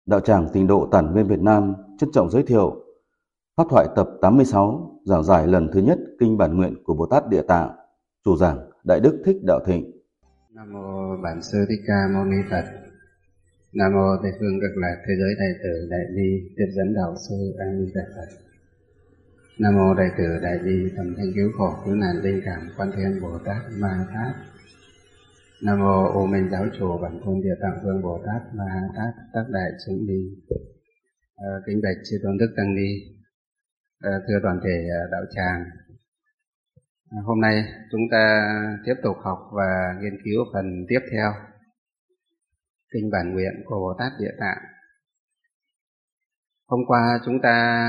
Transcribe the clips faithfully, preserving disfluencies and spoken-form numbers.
Đạo tràng Tịnh độ Tản Nguyên Việt Nam trân trọng giới thiệu Pháp thoại tập tám mươi sáu, giảng giải lần thứ nhất Kinh Bản Nguyện của Bồ Tát Địa Tạng. Chủ giảng Đại Đức Thích Đạo Thịnh. Nam mô Bản Sư Thích Ca Mâu Ni Phật. Nam mô Tây phương Cực Lạc Thế giới Đại Tử Đại Bi Tiếp dẫn Đạo Sư A Di Đà Phật. Nam mô Đại Tử Đại Bi Tầm Thanh Cứu Khổ Cứu Nạn Linh Cảm Quan Thiên Bồ Tát Ma Tát. Nam mô U Minh Giáo Chủ Bản Tôn Địa Tạng Vương Bồ Tát Ma Tát Tác Đại Chúng Ni. À, kính bạch chư tôn đức tăng ni, à, thưa toàn thể đạo tràng. À, hôm nay chúng ta tiếp tục học và nghiên cứu phần tiếp theo Kinh Bản Nguyện của Bồ Tát Địa Tạng. Hôm qua chúng ta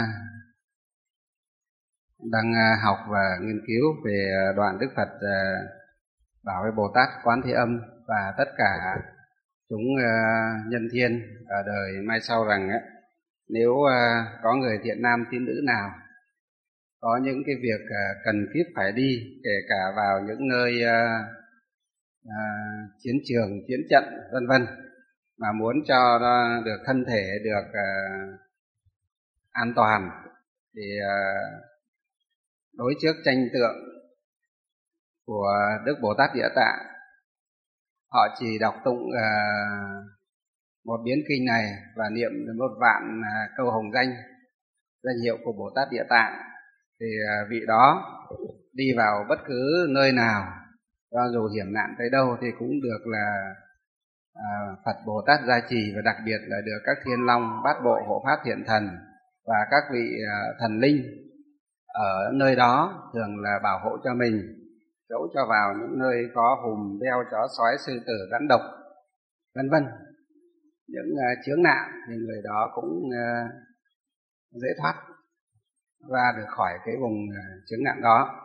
đang học và nghiên cứu về đoạn Đức Phật bảo với Bồ Tát Quán Thế Âm và tất cả chúng nhân thiên ở đời mai sau rằng nếu có người thiện nam tín nữ nào có những cái việc cần kíp phải đi, kể cả vào những nơi à, à, chiến trường, chiến trận vân vân, mà muốn cho nó được thân thể được à, an toàn, thì à, đối trước tranh tượng của Đức Bồ Tát Địa Tạng, họ chỉ đọc tụng à, một biến kinh này và niệm một vạn à, câu hồng danh, danh hiệu của Bồ Tát Địa Tạng, thì vị đó đi vào bất cứ nơi nào, cho dù hiểm nạn tới đâu thì cũng được là à, Phật Bồ Tát gia trì, và đặc biệt là được các thiên long, bát bộ, hộ pháp, thiện thần và các vị à, thần linh ở nơi đó thường là bảo hộ cho mình, dẫu cho vào những nơi có hùm beo, chó sói, sư tử, rắn độc vân vân, những à, chướng nạn thì người đó cũng à, dễ thoát và được khỏi cái vùng chướng nạn đó.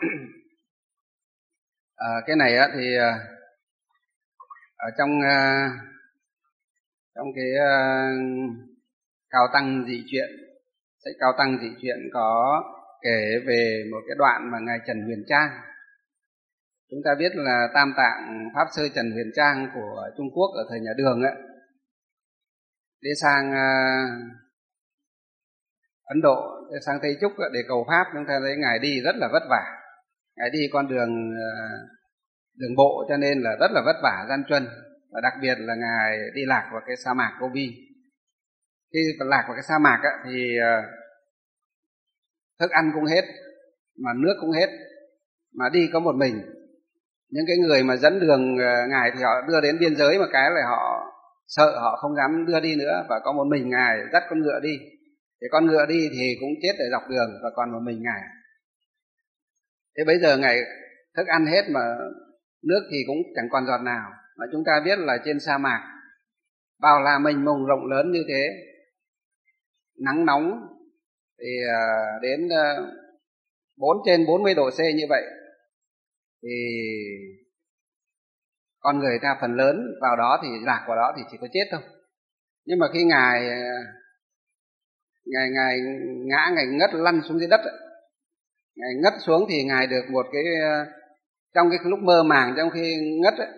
à, cái này á, thì ở trong trong cái Cao Tăng Dị Truyện, sách Cao Tăng Dị Truyện có kể về một cái đoạn mà ngài Trần Huyền Trang, chúng ta biết là Tam Tạng Pháp Sư Trần Huyền Trang của Trung Quốc ở thời nhà Đường ấy, đi sang Ấn Độ, sang Tây Trúc để cầu Pháp. Chúng ta thấy ngài đi rất là vất vả, ngài đi con đường đường bộ cho nên là rất là vất vả, gian truân, và đặc biệt là ngài đi lạc vào cái sa mạc Gobi. Khi lạc vào cái sa mạc á, thì thức ăn cũng hết, mà nước cũng hết, mà đi có một mình. Những cái người mà dẫn đường ngài thì họ đưa đến biên giới, mà cái là họ sợ, họ không dám đưa đi nữa, và có một mình ngài dắt con ngựa đi. Thì con ngựa đi thì cũng chết ở dọc đường, và còn một mình ngài. Thế bây giờ ngài thức ăn hết mà nước thì cũng chẳng còn giọt nào. Mà chúng ta biết là trên sa mạc bao la mênh mông rộng lớn như thế, nắng nóng thì đến bốn trên bốn mươi độ C như vậy, thì con người ta phần lớn vào đó thì lạc vào đó thì chỉ có chết thôi. Nhưng mà khi ngài ngài ngài ngã, ngài ngất lăn xuống dưới đất, ngài ngất xuống thì ngài được một cái, trong cái lúc mơ màng, trong khi ngất ấy,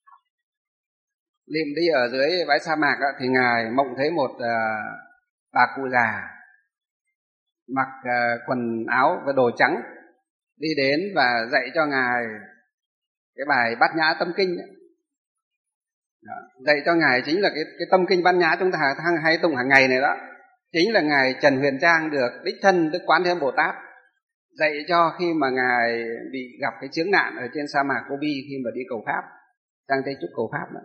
liệm đi ở dưới bãi sa mạc ấy, thì ngài mộng thấy một uh, bà cụ già mặc uh, quần áo và đồ trắng đi đến và dạy cho ngài cái bài Bát Nhã Tâm Kinh ấy. Đó, dạy cho ngài chính là cái, cái tâm kinh Bát Nhã chúng ta hay tụng hàng ngày này đó, chính là ngài Trần Huyền Trang được đích thân Đức Quán Thế Âm Bồ Tát dạy cho khi mà ngài bị gặp cái chướng nạn ở trên sa mạc Gobi, khi mà đi cầu Pháp, sang Tây Trúc cầu Pháp đó.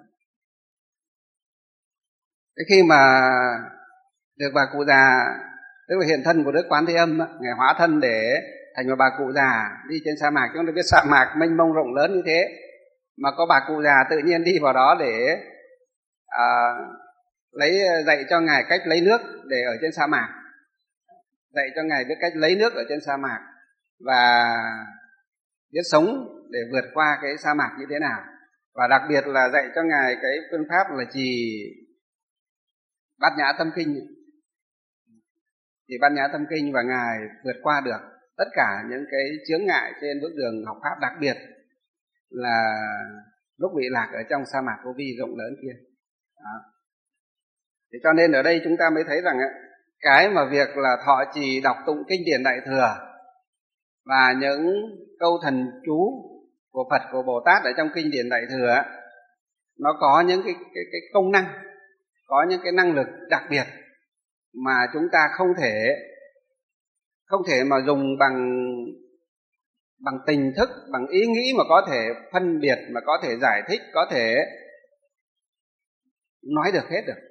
Cái khi mà được bà cụ già, tức là hiện thân của Đức Quán Thế Âm đó, ngài hóa thân để thành một bà cụ già đi trên sa mạc. Chúng ta biết sa mạc mênh mông rộng lớn như thế, mà có bà cụ già tự nhiên đi vào đó để à, lấy dạy cho ngài cách lấy nước để ở trên sa mạc, dạy cho ngài biết cách lấy nước ở trên sa mạc và biết sống để vượt qua cái sa mạc như thế nào, và đặc biệt là dạy cho ngài cái phương pháp là trì Bát Nhã Tâm Kinh, trì Bát Nhã Tâm Kinh, và ngài vượt qua được tất cả những cái chướng ngại trên bước đường học pháp, đặc biệt là lúc bị lạc ở trong sa mạc Gobi rộng lớn kia. Đó. Thì cho nên ở đây chúng ta mới thấy rằng cái mà việc là thọ trì đọc tụng kinh điển Đại Thừa và những câu thần chú của Phật, của Bồ Tát ở trong kinh điển Đại Thừa, nó có những cái, cái, cái công năng, có những cái năng lực đặc biệt mà chúng ta không thể không thể mà dùng bằng bằng tình thức, bằng ý nghĩ mà có thể phân biệt, mà có thể giải thích, có thể nói được hết được.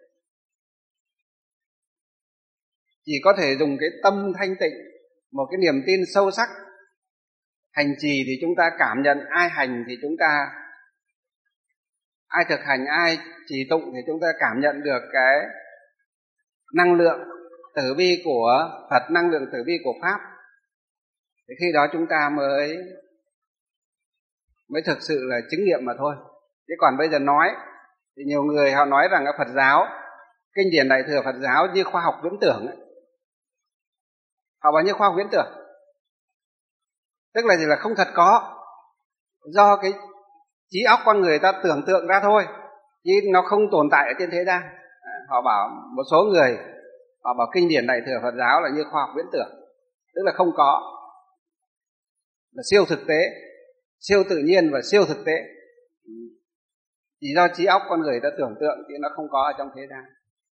Chỉ có thể dùng cái tâm thanh tịnh, một cái niềm tin sâu sắc. Hành trì thì chúng ta cảm nhận, ai hành thì chúng ta, ai thực hành, ai trì tụng thì chúng ta cảm nhận được cái năng lượng tử bi của Phật, năng lượng tử bi của Pháp. Thì khi đó chúng ta mới mới thực sự là chứng nghiệm mà thôi. Chứ còn bây giờ nói thì nhiều người họ nói rằng ở Phật giáo, kinh điển Đại Thừa Phật giáo như khoa học viễn tưởng ấy. Họ bảo như khoa học viễn tưởng, tức là gì? Là không thật có, do cái trí óc con người ta tưởng tượng ra thôi, chứ nó không tồn tại ở trên thế gian. Họ bảo, một số người họ bảo kinh điển Đại Thừa Phật giáo là như khoa học viễn tưởng, tức là không có, là siêu thực tế, siêu tự nhiên và siêu thực tế, chỉ do trí óc con người ta tưởng tượng chứ nó không có ở trong thế gian.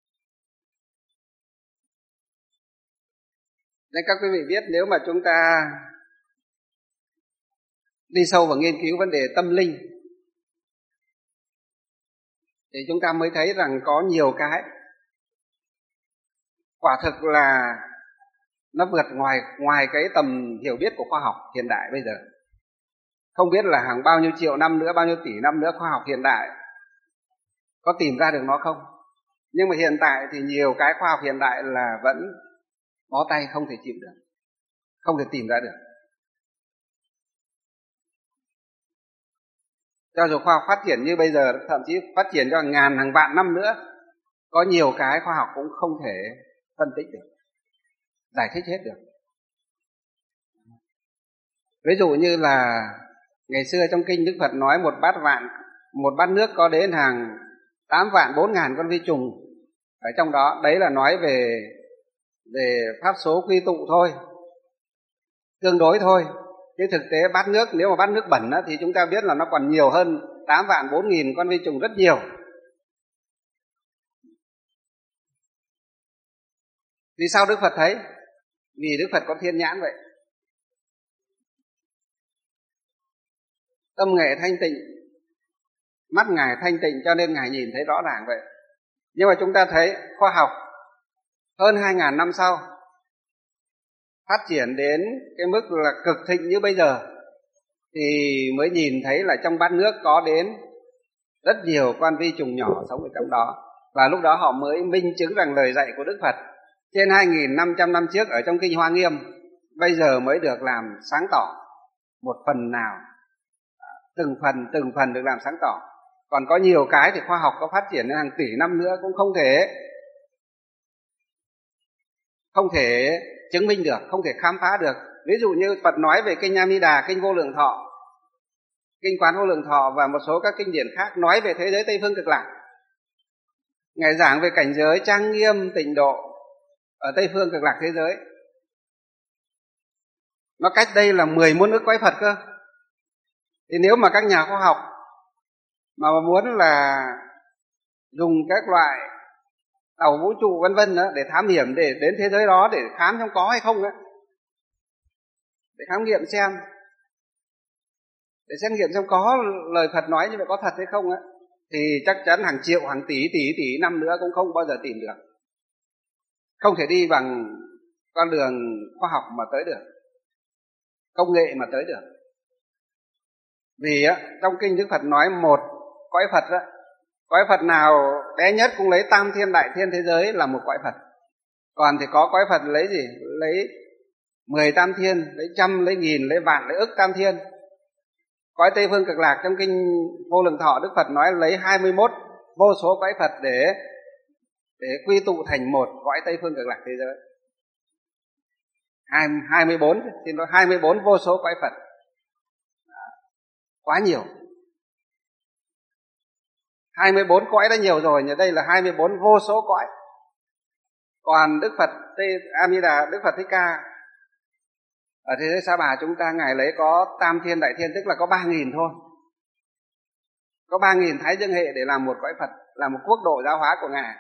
Nên các quý vị biết, nếu mà chúng ta đi sâu vào nghiên cứu vấn đề tâm linh thì chúng ta mới thấy rằng có nhiều cái quả thực là nó vượt ngoài ngoài cái tầm hiểu biết của khoa học hiện đại bây giờ. Không biết là hàng bao nhiêu triệu năm nữa, bao nhiêu tỷ năm nữa khoa học hiện đại có tìm ra được nó không. Nhưng mà hiện tại thì nhiều cái khoa học hiện đại là vẫn bó tay, không thể chịu được, không thể tìm ra được. Cho dù khoa học phát triển như bây giờ, thậm chí phát triển cho hàng ngàn, hàng vạn năm nữa, có nhiều cái khoa học cũng không thể phân tích được, giải thích hết được. Ví dụ như là ngày xưa trong kinh Đức Phật nói một bát vạn, một bát nước có đến hàng tám vạn bốn ngàn con vi trùng ở trong đó. Đấy là nói về về pháp số quy tụ thôi, tương đối thôi. Chứ thực tế bát nước, nếu mà bát nước bẩn á, thì chúng ta biết là nó còn nhiều hơn tám vạn bốn nghìn con vi trùng rất nhiều. Vì sao Đức Phật thấy? Vì Đức Phật có thiên nhãn vậy. Tâm nghệ thanh tịnh, mắt Ngài thanh tịnh cho nên Ngài nhìn thấy rõ ràng vậy. Nhưng mà chúng ta thấy khoa học hơn hai ngàn năm sau phát triển đến cái mức là cực thịnh như bây giờ thì mới nhìn thấy là trong bát nước có đến rất nhiều con vi trùng nhỏ sống ở trong đó. Và lúc đó họ mới minh chứng rằng lời dạy của Đức Phật trên hai nghìn năm trăm năm trước ở trong kinh Hoa Nghiêm bây giờ mới được làm sáng tỏ một phần nào, từng phần từng phần được làm sáng tỏ. Còn có nhiều cái thì khoa học có phát triển đến hàng tỷ năm nữa cũng không thể không thể chứng minh được, không thể khám phá được. Ví dụ như Phật nói về kinh A Di Đà, kinh Vô Lượng Thọ, kinh Quán Vô Lượng Thọ và một số các kinh điển khác nói về thế giới Tây Phương Cực Lạc. Ngài giảng về cảnh giới trang nghiêm tịnh độ ở Tây Phương Cực Lạc thế giới. Nó cách đây là mười muôn ức cõi Phật cơ. Thì nếu mà các nhà khoa học mà muốn là dùng các loại tàu vũ trụ vân vân để thám hiểm để đến thế giới đó để khám xem có hay không đó, để khám nghiệm xem, để xét nghiệm xem có lời Phật nói như vậy có thật hay không á, thì chắc chắn hàng triệu, hàng tỷ, tỷ, tỷ năm nữa cũng không bao giờ tìm được. Không thể đi bằng con đường khoa học mà tới được, công nghệ mà tới được. Vì á, trong kinh Đức Phật nói một cõi Phật á, cõi Phật nào bé nhất cũng lấy tam thiên đại thiên thế giới là một cõi Phật. Còn thì có cõi Phật lấy gì? Lấy mười tam thiên, lấy trăm, lấy nghìn, lấy vạn, lấy ức tam thiên. Cõi Tây Phương Cực Lạc trong kinh Vô Lượng Thọ Đức Phật nói lấy hai mươi mốt vô số cõi Phật để để quy tụ thành một cõi Tây Phương Cực Lạc thế giới. hai mươi bốn, xin lỗi, hai mươi bốn vô số cõi Phật. Quá nhiều. hai mươi bốn cõi đã nhiều rồi, nhưng đây là hai mươi bốn vô số cõi. Còn Đức Phật A Di Đà, Đức Phật Thích Ca ở thế giới Sa Bà chúng ta, Ngài lấy có Tam Thiên Đại Thiên, tức là có ba nghìn thôi. Có ba nghìn Thái Dương Hệ để làm một cõi Phật, làm một quốc độ giáo hóa của Ngài.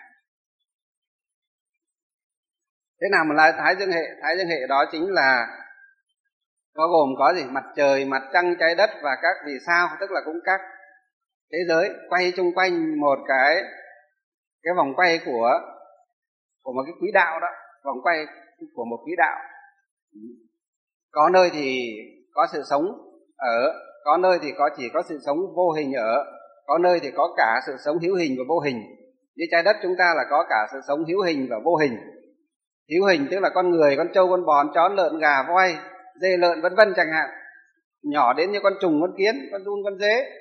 Thế nào mà là Thái Dương Hệ? Thái Dương Hệ đó chính là có gồm có gì? Mặt trời, mặt trăng, trái đất và các vì sao, tức là cũng các thế giới quay chung quanh một cái cái vòng quay của của một cái quỹ đạo đó, vòng quay của một quỹ đạo. Có nơi thì có sự sống ở, có nơi thì có chỉ có sự sống vô hình ở, có nơi thì có cả sự sống hữu hình và vô hình. Như trái đất chúng ta là có cả sự sống hữu hình và vô hình. Hữu hình tức là con người, con trâu, con bò, chó, lợn, gà, voi, dê, lợn vân vân chẳng hạn, nhỏ đến như con trùng, con kiến, con giun, con dế.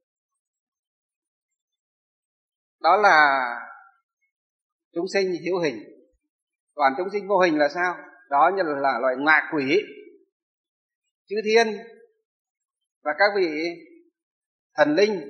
Đó là chúng sinh hữu hình. Còn chúng sinh vô hình là sao? Đó như là, là loại ngạ quỷ, chư thiên và các vị thần linh,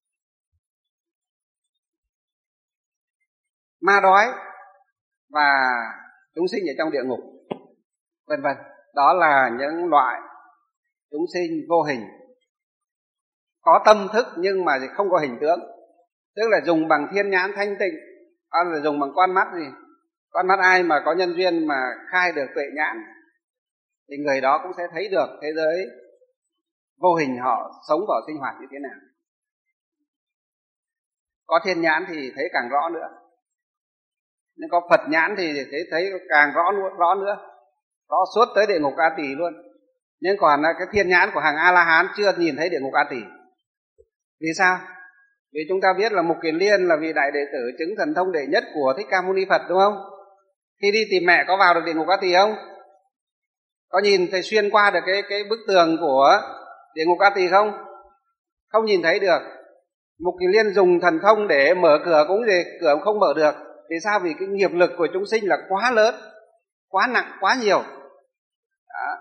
ma đói và chúng sinh ở trong địa ngục, vân vân. Đó là những loại chúng sinh vô hình, có tâm thức nhưng mà không có hình tướng, tức là dùng bằng thiên nhãn thanh tịnh, hay là dùng bằng con mắt gì, con mắt ai mà có nhân duyên mà khai được tuệ nhãn thì người đó cũng sẽ thấy được thế giới vô hình họ sống và sinh hoạt như thế nào. Có thiên nhãn thì thấy càng rõ nữa, nhưng có Phật nhãn thì thấy thấy càng rõ rõ nữa, rõ suốt tới địa ngục A Tỳ luôn. Nhưng còn cái thiên nhãn của hàng A La Hán chưa nhìn thấy địa ngục A Tỳ. Vì sao? Vì chúng ta biết là Mục Kiền Liên là vị đại đệ tử chứng thần thông đệ nhất của Thích Ca Mâu Ni Phật, đúng không? Khi đi tìm mẹ có vào được địa ngục A Tỳ không? Có nhìn thấy xuyên qua được cái cái bức tường của địa ngục A Tỳ không? Không nhìn thấy được. Mục Kiền Liên dùng thần thông để mở cửa cũng gì, cửa cũng không mở được. Vì sao? Vì cái nghiệp lực của chúng sinh là quá lớn, quá nặng, quá nhiều. Đó.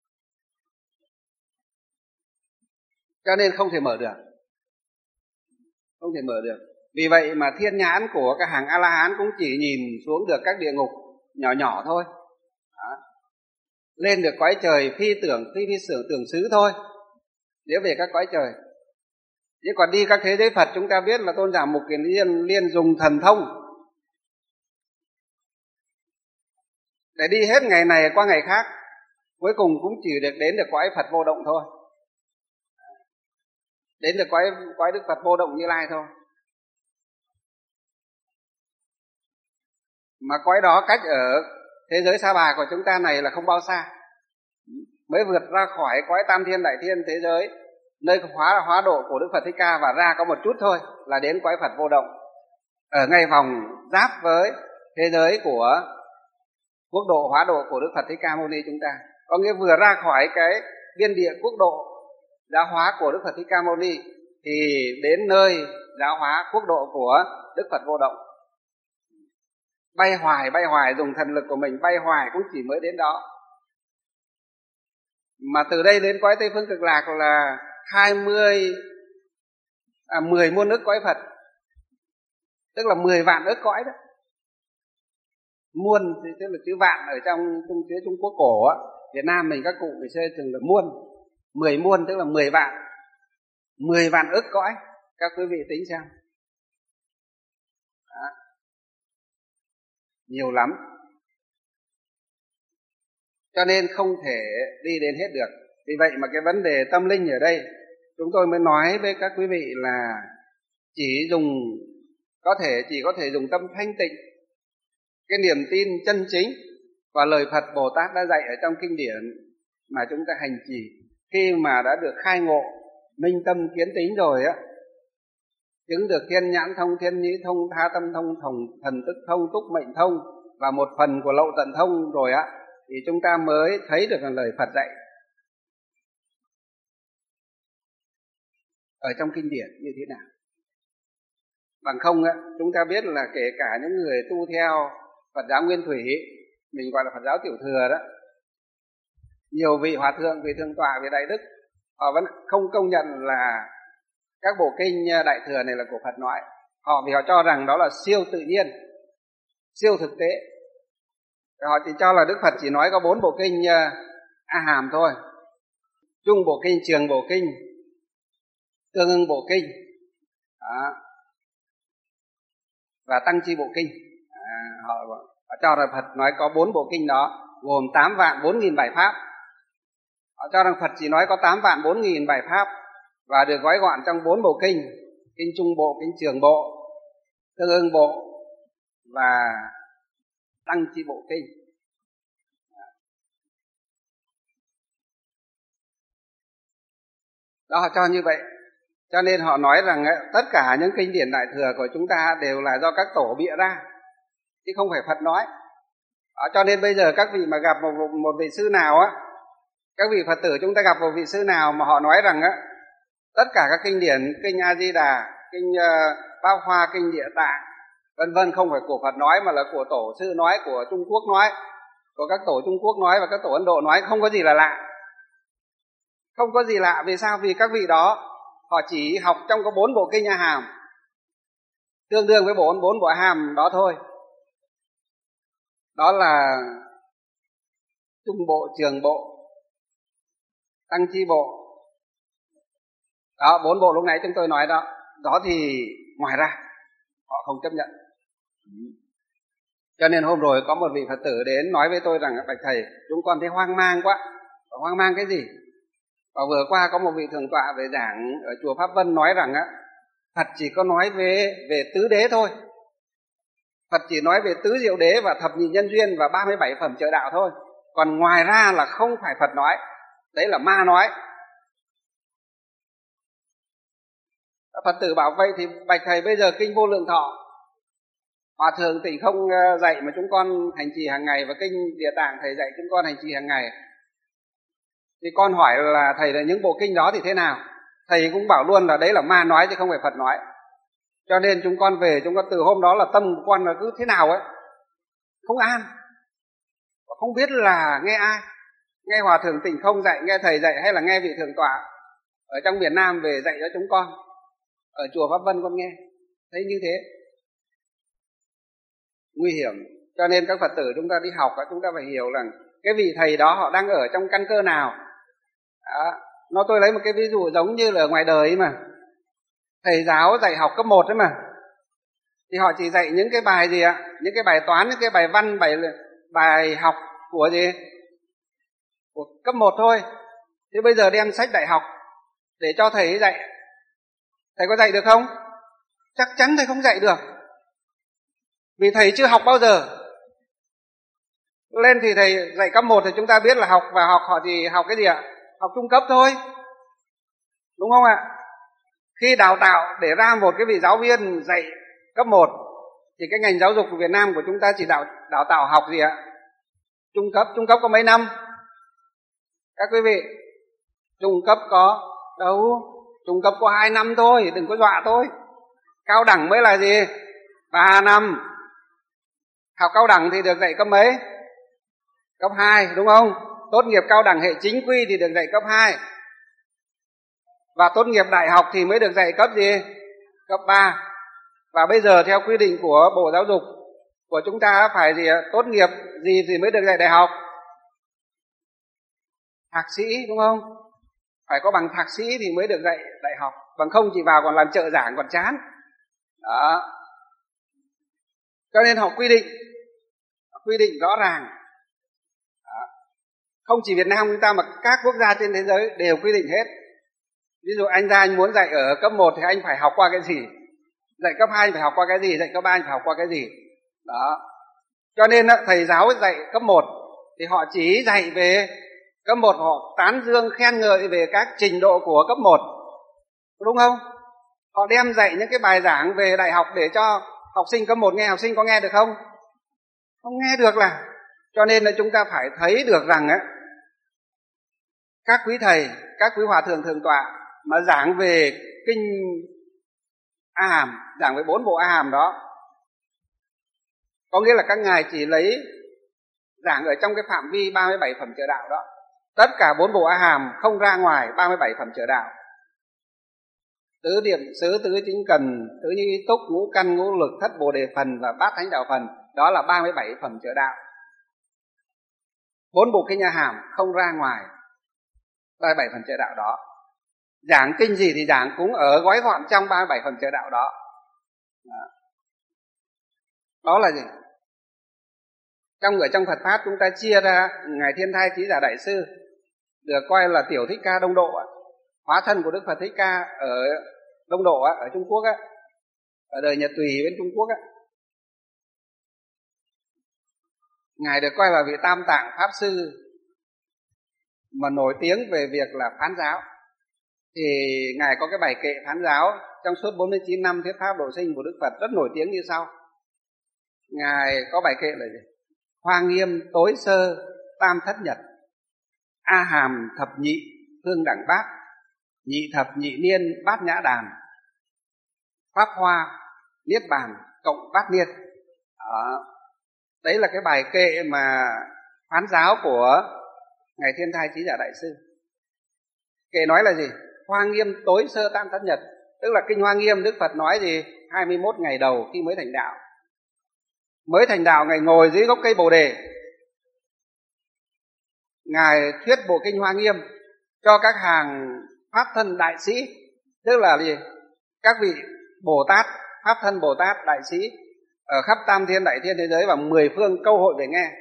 Cho nên không thể mở được. Không thể mở được. Vì vậy mà thiên nhãn của các hàng A-la-hán cũng chỉ nhìn xuống được các địa ngục nhỏ nhỏ thôi. Đó. Lên được cõi trời phi tưởng, phi phi tưởng tưởng xứ thôi, nếu về các cõi trời. Chứ còn đi các thế giới Phật chúng ta biết là tôn giả Mục Kiền Liên, Liên dùng thần thông để đi hết ngày này qua ngày khác, cuối cùng cũng chỉ được đến được cõi Phật vô động thôi, đến được cõi, cõi Đức Phật vô động Như Lai thôi. Mà cõi đó cách ở thế giới Sa Bà của chúng ta này là không bao xa, mới vượt ra khỏi cõi Tam Thiên Đại Thiên, thế giới nơi hóa hóa độ của Đức Phật Thích Ca, và ra có một chút thôi là đến cõi Phật vô động, ở ngay vòng giáp với thế giới của quốc độ hóa độ của Đức Phật Thích Ca Mâu Ni chúng ta. Có nghĩa vừa ra khỏi cái biên địa quốc độ giáo hóa của Đức Phật Thích Ca Mâu Ni thì đến nơi giáo hóa quốc độ của Đức Phật vô động. Bay hoài bay hoài, dùng thần lực của mình bay hoài cũng chỉ mới đến đó. Mà từ đây đến cõi Tây Phương Cực Lạc là hai mươi à, mười muôn ức cõi Phật, tức là mười vạn ức cõi đó. Muôn thì tức là chữ vạn ở trong trung chữ Trung Quốc cổ á, Việt Nam mình các cụ ngày xưa thường là muôn, mười muôn tức là mười vạn, mười vạn ức cõi. Các quý vị tính xem, đó. Nhiều lắm, cho nên không thể đi đến hết được. Vì vậy mà cái vấn đề tâm linh ở đây chúng tôi mới nói với các quý vị là chỉ dùng có thể chỉ có thể dùng tâm thanh tịnh, cái niềm tin chân chính và lời Phật Bồ Tát đã dạy ở trong kinh điển mà chúng ta hành trì. Khi mà đã được khai ngộ, minh tâm kiến tính rồi á, chứng được thiên nhãn thông, thiên nhĩ thông, tha tâm thông, thần, thần tức thông, túc mệnh thông và một phần của lậu tận thông rồi á, thì chúng ta mới thấy được lời Phật dạy ở trong kinh điển như thế nào. Bằng không á, chúng ta biết là kể cả những người tu theo Phật giáo Nguyên Thủy, mình gọi là Phật giáo Tiểu Thừa đó, nhiều vị hòa thượng, vị thượng tọa, vị đại đức, họ vẫn không công nhận là các bộ kinh Đại Thừa này là của Phật nói. Họ vì họ cho rằng đó là siêu tự nhiên, siêu thực tế, Họ chỉ cho là Đức Phật chỉ nói có bốn bộ kinh uh, A Hàm thôi. Trung bộ kinh, Trường bộ kinh, Tương ưng bộ kinh, đó, và Tăng chi bộ kinh. À, họ, họ cho rằng Phật nói có bốn bộ kinh đó, gồm tám vạn bốn nghìn bài pháp. Họ cho rằng Phật chỉ nói có tám vạn bốn nghìn bài pháp và được gói gọn trong bốn bộ kinh: kinh Trung bộ, kinh Trường bộ, Tương ưng bộ và Tăng chi bộ kinh. Đó, họ cho như vậy. Cho nên họ nói rằng tất cả những kinh điển Đại Thừa của chúng ta đều là do các tổ bịa ra, chứ không phải Phật nói. Đó, cho nên bây giờ các vị mà gặp một, một vị sư nào á, các vị Phật tử chúng ta gặp một vị sư nào mà họ nói rằng á, tất cả các kinh điển, kinh A Di Đà, kinh uh, Pháp Hoa, kinh Địa Tạng, vân vân không phải của Phật nói mà là của tổ sư nói, của Trung Quốc nói, của các tổ Trung Quốc nói và các tổ Ấn Độ nói, không có gì là lạ. Không có gì lạ. Vì sao? Vì các vị đó họ chỉ học trong có bốn bộ kinh A Hàm, tương đương với bốn bốn bộ A Hàm đó thôi. Đó là Trung bộ, Trường bộ, Tăng chi bộ. Đó, bốn bộ lúc nãy chúng tôi nói đó. Đó thì ngoài ra họ không chấp nhận. Cho nên hôm rồi có một vị Phật tử đến nói với tôi rằng: bạch thầy, chúng con thấy hoang mang quá. Hoang mang cái gì? Và vừa qua có một vị thượng tọa về giảng ở chùa Pháp Vân nói rằng á, Phật chỉ có nói về về tứ đế thôi. Phật chỉ nói về tứ diệu đế và thập nhị nhân duyên và ba mươi bảy phẩm trợ đạo thôi. Còn ngoài ra là không phải Phật nói. Đấy là ma nói. Phật tử bảo vậy thì bạch thầy, bây giờ kinh Vô Lượng Thọ Hòa Thượng Tịnh Không dạy mà chúng con hành trì hàng ngày, và kinh Địa Tạng thầy dạy chúng con hành trì hàng ngày, thì con hỏi là thầy là những bộ kinh đó thì thế nào? Thầy cũng bảo luôn là đấy là ma nói chứ không phải Phật nói. Cho nên chúng con về, chúng con từ hôm đó là tâm của con là cứ thế nào ấy, không an, không biết là nghe ai, nghe Hòa Thượng Tịnh Không dạy, nghe thầy dạy, hay là nghe vị thượng tọa ở trong miền Nam về dạy cho chúng con ở chùa Pháp Vân. Con nghe thấy như thế nguy hiểm. Cho nên các Phật tử chúng ta đi học, chúng ta phải hiểu rằng cái vị thầy đó họ đang ở trong căn cơ nào. Đó. Nó tôi lấy một cái ví dụ giống như là ở ngoài đời ấy mà, thầy giáo dạy học cấp một ấy mà, thì họ chỉ dạy những cái bài gì ạ? Những cái bài toán, những cái bài văn, bài bài học của gì? Của cấp một thôi. Thế bây giờ đem sách đại học để cho thầy dạy, thầy có dạy được không? Chắc chắn thầy không dạy được. Vì thầy chưa học bao giờ. Lên thì thầy dạy cấp một thì chúng ta biết là học, và học họ thì học cái gì ạ? Học trung cấp thôi. Đúng không ạ? Khi đào tạo để ra một cái vị giáo viên dạy cấp một thì cái ngành giáo dục của Việt Nam của chúng ta chỉ đào, đào tạo học gì ạ? Trung cấp. Trung cấp có mấy năm? Các quý vị, trung cấp có đâu? Trung cấp có hai năm thôi, đừng có dọa tôi. Cao đẳng mới là gì? Ba năm. Học cao đẳng thì được dạy cấp mấy? Cấp hai, đúng không? Tốt nghiệp cao đẳng hệ chính quy thì được dạy cấp hai. Và tốt nghiệp đại học thì mới được dạy cấp gì? Cấp ba. Và bây giờ theo quy định của Bộ Giáo dục của chúng ta phải gì? Tốt nghiệp gì thì mới được dạy đại học? Thạc sĩ, đúng không? Phải có bằng thạc sĩ thì mới được dạy đại học. Bằng không chỉ vào còn làm trợ giảng còn chán. Đó. Cho nên họ quy định, họ quy định rõ ràng. Đó. Không chỉ Việt Nam chúng ta mà các quốc gia trên thế giới đều quy định hết. Ví dụ anh ra anh muốn dạy ở cấp một thì anh phải học qua cái gì? Dạy cấp hai anh phải học qua cái gì? Dạy cấp ba anh phải học qua cái gì? Đó. Cho nên thầy giáo dạy cấp một thì họ chỉ dạy về cấp một, họ tán dương khen ngợi về các trình độ của cấp một. Đúng không? Họ đem dạy những cái bài giảng về đại học để cho học sinh cấp một nghe, học sinh có nghe được không? Không nghe được là. Cho nên là chúng ta phải thấy được rằng ấy, các quý thầy, các quý hòa thượng thượng tọa mà giảng về kinh A Hàm, giảng về bốn bộ A Hàm đó, có nghĩa là các ngài chỉ lấy giảng ở trong cái phạm vi ba mươi bảy phẩm trợ đạo đó. Tất cả bốn bộ A Hàm không ra ngoài ba mươi bảy phẩm trợ đạo. Tứ niệm xứ, tứ chính cần, tứ như ý túc, ngũ căn, ngũ lực, thất bồ đề phần và bát thánh đạo phần, đó là ba mươi bảy phẩm trợ đạo. bốn bộ kinh A Hàm không ra ngoài ba mươi bảy phần trợ đạo đó. Giảng kinh gì thì giảng cũng ở gói gọn trong ba mươi bảy phần trợ đạo đó. Đó, đó là gì? Trong ở trong Phật pháp chúng ta chia ra Ngài Thiên Thai Trí Giả Đại Sư được coi là tiểu Thích Ca Đông Độ, hóa thân của Đức Phật Thích Ca ở Đông Độ, ở Trung Quốc, ở đời Nhật Tùy bên Trung Quốc. Ngài được coi là vị Tam Tạng Pháp Sư mà nổi tiếng về việc là phán giáo. Thì Ngài có cái bài kệ phán giáo trong suốt bốn mươi chín năm thuyết pháp độ sinh của Đức Phật rất nổi tiếng như sau. Ngài có bài kệ là gì? Hoa nghiêm tối sơ tam thất nhật, A hàm thập nhị thương đẳng bát, nhị thập nhị niên bát nhã đàn, pháp hoa niết bàn cộng bát niên. Đó. Đấy là cái bài kệ mà phán giáo của Ngài Thiên Thai Trí Giả Đại Sư. Kệ nói là gì? Hoa nghiêm tối sơ tam thất nhật, tức là kinh Hoa Nghiêm Đức Phật nói gì? hai mươi mốt ngày đầu khi mới thành đạo. Mới thành đạo Ngài ngồi dưới gốc cây Bồ Đề, Ngài thuyết bộ kinh Hoa Nghiêm cho các hàng pháp thân đại sĩ, tức là gì? Các vị Bồ Tát, pháp thân Bồ Tát đại sĩ ở khắp tam thiên đại thiên thế giới và mười phương câu hội về nghe.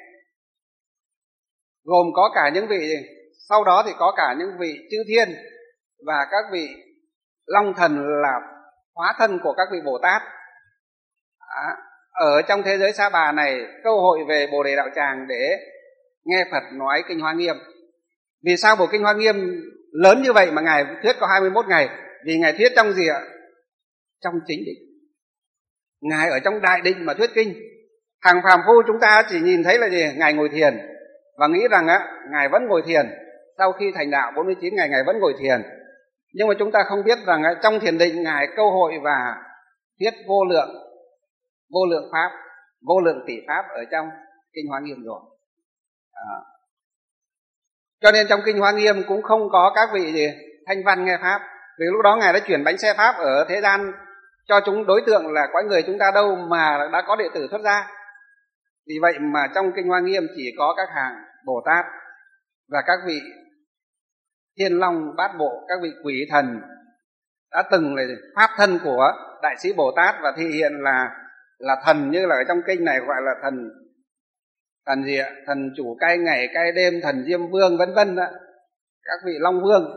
Gồm có cả những vị gì? Sau đó thì có cả những vị chư thiên và các vị long thần là hóa thân của các vị Bồ Tát. Đó. Ở trong thế giới Sa Bà này câu hội về Bồ Đề Đạo Tràng để nghe Phật nói kinh Hoa Nghiêm. Vì sao bộ kinh Hoa Nghiêm lớn như vậy mà Ngài thuyết có hai mươi mốt ngày? Vì Ngài thuyết trong gì ạ? Trong chính định. Ngài ở trong đại định mà thuyết kinh. Hàng phàm phu chúng ta chỉ nhìn thấy là gì? Ngài ngồi thiền và nghĩ rằng á, Ngài vẫn ngồi thiền. Sau khi thành đạo bốn mươi chín ngày Ngài vẫn ngồi thiền. Nhưng mà chúng ta không biết rằng á, trong thiền định Ngài câu hội và thuyết vô lượng vô lượng pháp, vô lượng tỷ pháp ở trong kinh Hoa Nghiêm rồi. À. Cho nên trong kinh Hoa Nghiêm cũng không có các vị gì thanh văn nghe pháp. Vì lúc đó Ngài đã chuyển bánh xe pháp ở thế gian cho chúng đối tượng là cõi người chúng ta đâu mà đã có đệ tử xuất gia. Vì vậy mà trong kinh Hoa Nghiêm chỉ có các hàng Bồ Tát và các vị thiên long bát bộ, các vị quỷ thần đã từng là pháp thân của đại sĩ Bồ Tát và thể hiện là là thần, như là ở trong kinh này gọi là thần thần gì ạ? Thần chủ cai ngày cai đêm, thần Diêm Vương vân vân đó. Các vị Long Vương,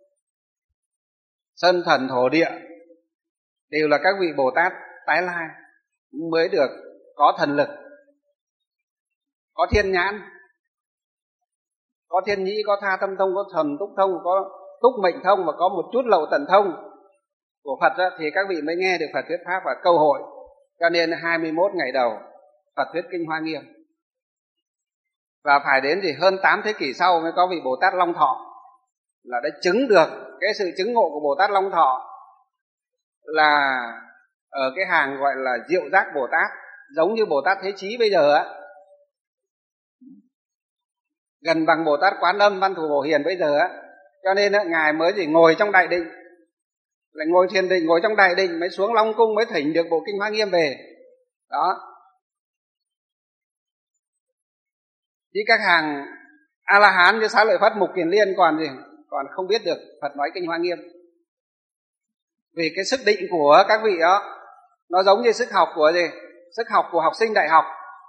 Sơn thần thổ địa đều là các vị Bồ Tát tái lai mới được có thần lực, có thiên nhãn, có thiên nhĩ, có tha tâm thông, có thần túc thông, có túc mệnh thông và có một chút lậu tần thông của Phật đó, thì các vị mới nghe được Phật thuyết pháp và câu hội. Cho nên hai mươi mốt ngày đầu Phật thuyết kinh Hoa Nghiêm. Và phải đến thì hơn tám thế kỷ sau mới có vị Bồ Tát Long Thọ là đã chứng được cái sự chứng ngộ của Bồ Tát Long Thọ là ở cái hàng gọi là diệu giác Bồ Tát, giống như Bồ Tát Thế Chí bây giờ á, gần bằng Bồ Tát Quán Âm Văn Thù Bổ Hiền bây giờ á. Cho nên á, Ngài mới chỉ ngồi trong đại định, lại ngồi thiền định, ngồi trong đại định mới xuống Long Cung mới thỉnh được bộ kinh Hoa Nghiêm về. Đó. Chứ các hàng A-la-hán như Xá Lợi Phất, Mục Kiền Liên còn gì, còn không biết được Phật nói kinh Hoa Nghiêm. Vì cái sức định của các vị đó nó giống như sức học của gì? Sức học của học sinh đại học.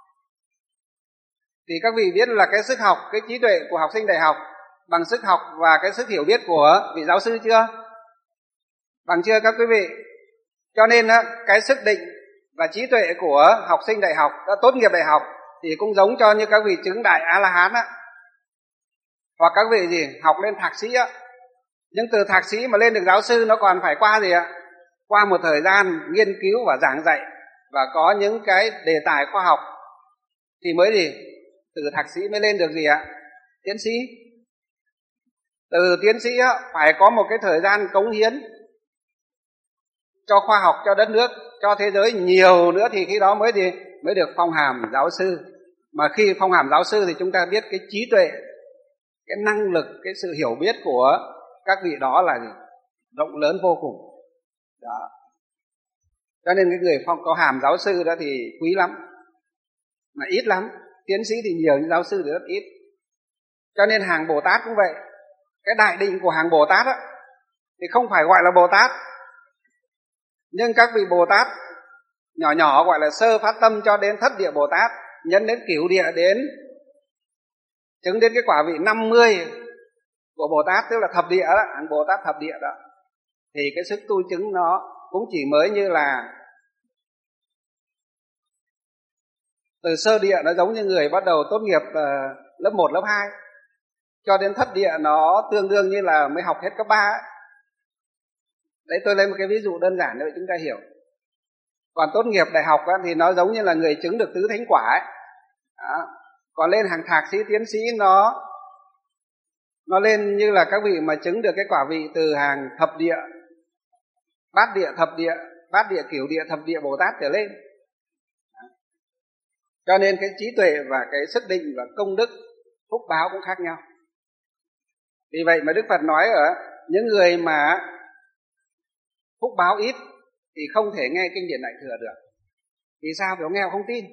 Thì các vị biết là cái sức học, cái trí tuệ của học sinh đại học bằng sức học và cái sức hiểu biết của vị giáo sư chưa? Bằng chưa các quý vị? Cho nên cái sức định và trí tuệ của học sinh đại học đã tốt nghiệp đại học thì cũng giống cho như các vị chứng đại A-la-hán á, hoặc các vị gì học lên thạc sĩ á. Nhưng từ thạc sĩ mà lên được giáo sư nó còn phải qua gì ạ? Qua một thời gian nghiên cứu và giảng dạy và có những cái đề tài khoa học thì mới gì? Từ thạc sĩ mới lên được gì ạ? Tiến sĩ. Từ tiến sĩ á, phải có một cái thời gian cống hiến cho khoa học, cho đất nước, cho thế giới nhiều nữa thì khi đó mới gì? Mới được phong hàm giáo sư. Mà khi phong hàm giáo sư thì chúng ta biết cái trí tuệ, cái năng lực, cái sự hiểu biết của các vị đó là gì? Rộng lớn vô cùng. Đó. Cho nên cái người phong có hàm giáo sư đó thì quý lắm, mà ít lắm. Tiến sĩ thì nhiều, nhưng giáo sư thì rất ít. Cho nên hàng Bồ Tát cũng vậy. Cái đại định của hàng Bồ Tát á, thì không phải gọi là Bồ Tát, nhưng các vị Bồ Tát nhỏ nhỏ gọi là sơ phát tâm cho đến thất địa Bồ Tát, nhấn đến cửu địa, đến chứng đến cái quả vị năm mươi của Bồ Tát, tức là thập địa đó, hàng Bồ Tát thập địa đó, thì cái sức tu chứng nó cũng chỉ mới như là từ sơ địa, nó giống như người bắt đầu tốt nghiệp uh, lớp một, lớp hai, cho đến thất địa nó tương đương như là mới học hết cấp ba ấy. Đấy, tôi lấy một cái ví dụ đơn giản để chúng ta hiểu. Còn tốt nghiệp đại học á, thì nó giống như là người chứng được tứ thánh quả ấy. Đó. Còn lên hàng thạc sĩ, tiến sĩ nó nó lên như là các vị mà chứng được cái quả vị từ hàng thập địa, bát địa, thập địa, bát địa, cửu địa, thập địa Bồ Tát trở lên. Đó. Cho nên cái trí tuệ và cái sức định và công đức, phúc báo cũng khác nhau. Vì vậy mà Đức Phật nói ở những người mà phúc báo ít thì không thể nghe kinh điển Đại Thừa được. Vì sao? Vì họ nghe họ không tin.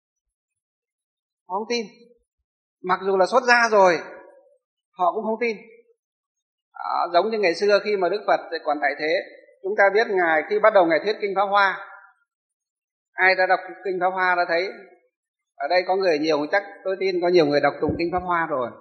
Họ không tin. Mặc dù là xuất gia rồi, họ cũng không tin. Đó, giống như ngày xưa khi mà Đức Phật còn tại thế, chúng ta biết Ngài khi bắt đầu Ngài thuyết kinh Pháp Hoa. Ai đã đọc kinh Pháp Hoa đã thấy. Ở đây có người nhiều, chắc tôi tin có nhiều người đọc tụng kinh Pháp Hoa rồi.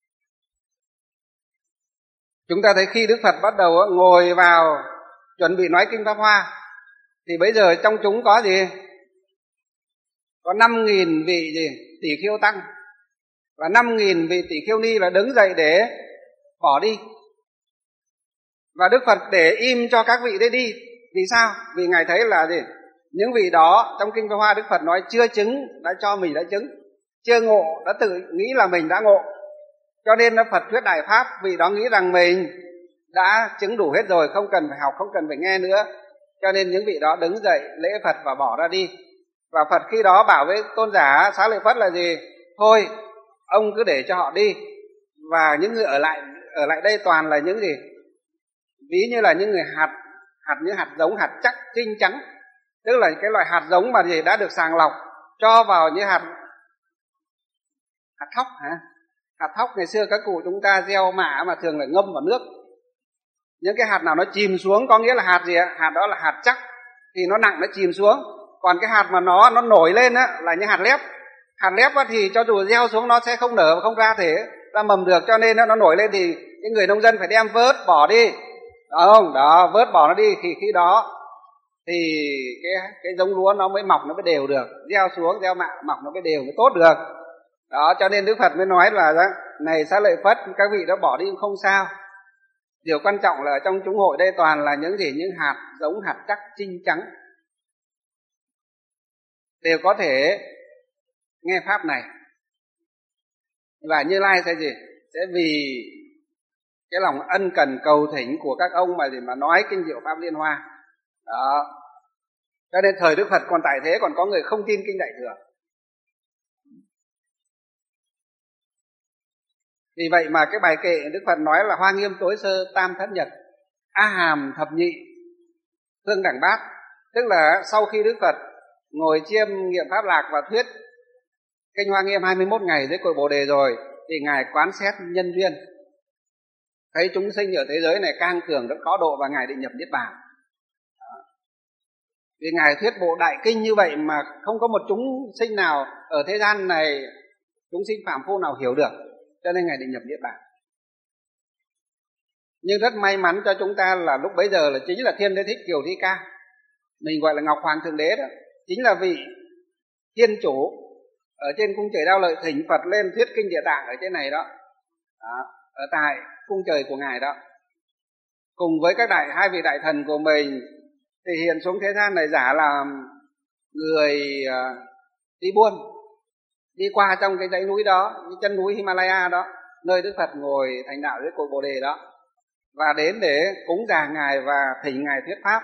Chúng ta thấy khi Đức Phật bắt đầu ngồi vào chuẩn bị nói kinh Pháp Hoa, thì bây giờ trong chúng có gì? Có năm nghìn vị gì? Tỷ khiêu tăng. Và năm nghìn vị tỷ khiêu ni là đứng dậy để bỏ đi. Và Đức Phật để im cho các vị đấy đi. Vì sao? Vì Ngài thấy là gì? Những vị đó trong kinh Pháp Hoa Đức Phật nói chưa chứng đã cho mình đã chứng, chưa ngộ đã tự nghĩ là mình đã ngộ. Cho nên nó Phật thuyết đại pháp, vị đó nghĩ rằng mình đã chứng đủ hết rồi, không cần phải học, không cần phải nghe nữa. Cho nên những vị đó đứng dậy lễ Phật và bỏ ra đi. Và Phật khi đó bảo với tôn giả Xá Lợi Phất là gì? Thôi, ông cứ để cho họ đi. Và những người ở lại ở lại đây toàn là những gì? Ví như là những người hạt hạt những hạt giống hạt chắc trinh trắng, tức là cái loại hạt giống mà gì đã được sàng lọc, cho vào những hạt hạt thóc hả? Hạt thóc ngày xưa các cụ chúng ta gieo mạ mà thường là ngâm vào nước. Những cái hạt nào nó chìm xuống có nghĩa là hạt gì ạ? Hạt đó là hạt chắc, thì nó nặng nó chìm xuống. Còn cái hạt mà nó nó nổi lên á là những hạt lép. Hạt lép á thì cho dù gieo xuống nó sẽ không nở và không ra thể ra mầm được, cho nên nó nổi lên thì những người nông dân phải đem vớt bỏ đi. Đó không? Đó, vớt bỏ nó đi, thì khi đó thì cái cái giống lúa nó mới mọc, nó mới đều được. Gieo xuống, gieo mạ mọc nó mới đều, mới tốt được. Đó, cho nên Đức Phật mới nói là này Xá Lợi Phất, các vị đã bỏ đi cũng không sao. Điều quan trọng là trong chúng hội đây toàn là những gì? Những hạt giống hạt chắc trinh trắng, đều có thể nghe pháp này. Và Như Lai sẽ gì? Sẽ vì cái lòng ân cần cầu thỉnh của các ông mà gì mà nói kinh diệu pháp Liên Hoa. Đó. Cho nên thời Đức Phật còn tại thế còn có người không tin kinh Đại Thừa. Vì vậy mà cái bài kệ Đức Phật nói là Hoa Nghiêm tối sơ tam thất nhật, A Hàm thập nhị, Thương đẳng bát. Tức là sau khi Đức Phật ngồi chiêm nghiệm pháp lạc và thuyết kinh Hoa Nghiêm hai mươi mốt ngày dưới cội Bồ Đề rồi, thì Ngài quán xét nhân duyên, thấy chúng sinh ở thế giới này càng cường rất có độ, và Ngài định nhập Niết Bàn. Vì Ngài thuyết bộ đại kinh như vậy mà không có một chúng sinh nào ở thế gian này, chúng sinh phàm phu nào hiểu được, cho nên Ngài định nhập Niết Bàn. Nhưng rất may mắn cho chúng ta là lúc bấy giờ là chính là Thiên Đế Thích Kiều Thi Ca, mình gọi là Ngọc Hoàng Thượng Đế đó, chính là vị thiên chủ ở trên cung trời Đao Lợi thỉnh Phật lên thuyết kinh Địa Tạng ở trên này đó, đó ở tại cung trời của Ngài đó, cùng với các đại hai vị đại thần của mình thì hiện xuống thế gian này giả làm người uh, đi buôn, đi qua trong cái dãy núi đó, cái chân núi Himalaya đó, nơi Đức Phật ngồi thành đạo dưới cội Bồ Đề đó, và đến để cúng dường Ngài và thỉnh Ngài thuyết pháp.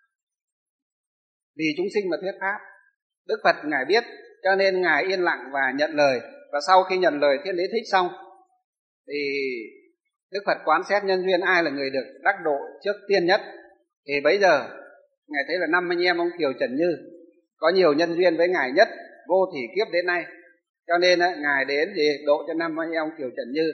Vì chúng sinh mà thuyết pháp, Đức Phật Ngài biết, cho nên Ngài yên lặng và nhận lời. Và sau khi nhận lời Thiên Đế Thích xong thì Đức Phật quán xét nhân duyên ai là người được đắc độ trước tiên nhất. Thì bấy giờ Ngài thấy là năm anh em ông Kiều Trần Như có nhiều nhân duyên với Ngài nhất vô thỉ kiếp đến nay, cho nên Ngài đến gì độ cho năm anh em ông Kiều Trần Như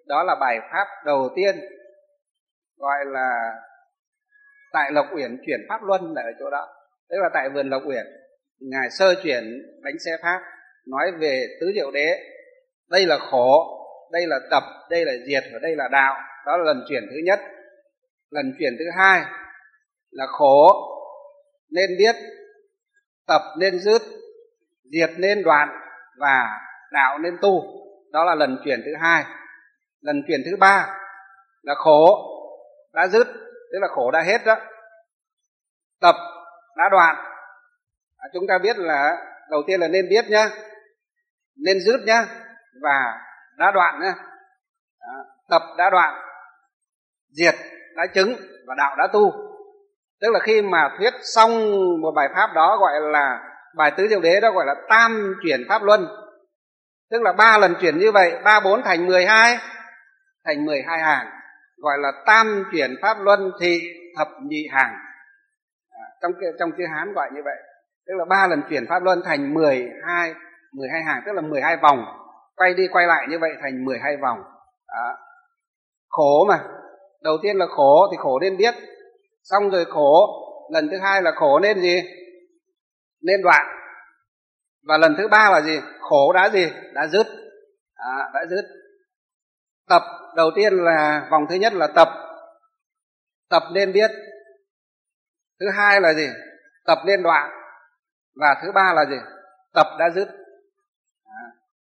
đó là bài pháp đầu tiên, gọi là tại Lộc Uyển chuyển pháp luân là ở chỗ đó. Tức là tại vườn Lộc Uyển, Ngài sơ chuyển bánh xe pháp, nói về tứ diệu đế. Đây là khổ, đây là tập, đây là diệt và đây là đạo. Đó là lần chuyển thứ nhất. Lần chuyển thứ hai là khổ nên biết, tập nên dứt, diệt nên đoạn và đạo nên tu. Đó là lần chuyển thứ hai. Lần chuyển thứ ba là khổ đã dứt, tức là khổ đã hết đó. Tập đã đoạn. À, chúng ta biết là đầu tiên là nên biết nhá, nên dứt nhá, và đã đoạn nhá. Đó, tập đã đoạn, diệt đã chứng và đạo đã tu. Tức là khi mà thuyết xong một bài pháp đó, gọi là bài tứ diệu đế, đó gọi là tam chuyển pháp luân. Tức là ba lần chuyển như vậy, ba bốn thành mười hai, thành mười hai hàng, gọi là tam chuyển pháp luân thị thập nhị hàng. À, trong trong chữ Hán gọi như vậy. Tức là ba lần chuyển pháp luân thành mười hai, mười hai hàng, tức là mười hai vòng, quay đi quay lại như vậy thành mười hai vòng. Đó. Khổ mà, đầu tiên là khổ thì khổ nên biết, xong rồi khổ, lần thứ hai là khổ nên gì? Nên đoạn. Và lần thứ ba là gì? Khổ đã gì? Đã dứt. À, đã dứt. Tập đầu tiên là vòng thứ nhất là tập, tập nên biết. Thứ hai là gì? Tập nên đoạn. Và thứ ba là gì? Tập đã dứt. À.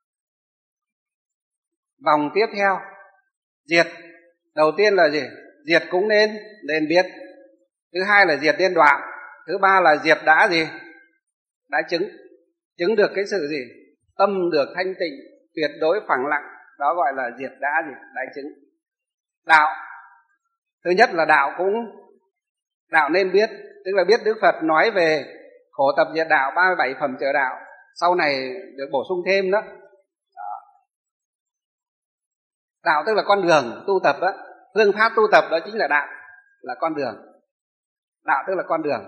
Vòng tiếp theo diệt, đầu tiên là gì? Diệt cũng nên nên biết. Thứ hai là diệt nên đoạn. Thứ ba là diệt đã gì? Đã chứng. Chứng được cái sự gì? Tâm được thanh tịnh, tuyệt đối phẳng lặng. Đó gọi là diệt đã gì? Đã chứng. Đạo, thứ nhất là đạo cũng đạo nên biết, tức là biết Đức Phật nói về khổ tập diệt đạo, ba mươi bảy phẩm trợ đạo, sau này được bổ sung thêm đó. Đó. Đạo tức là con đường tu tập đó, phương pháp tu tập đó chính là đạo, là con đường. Đạo tức là con đường.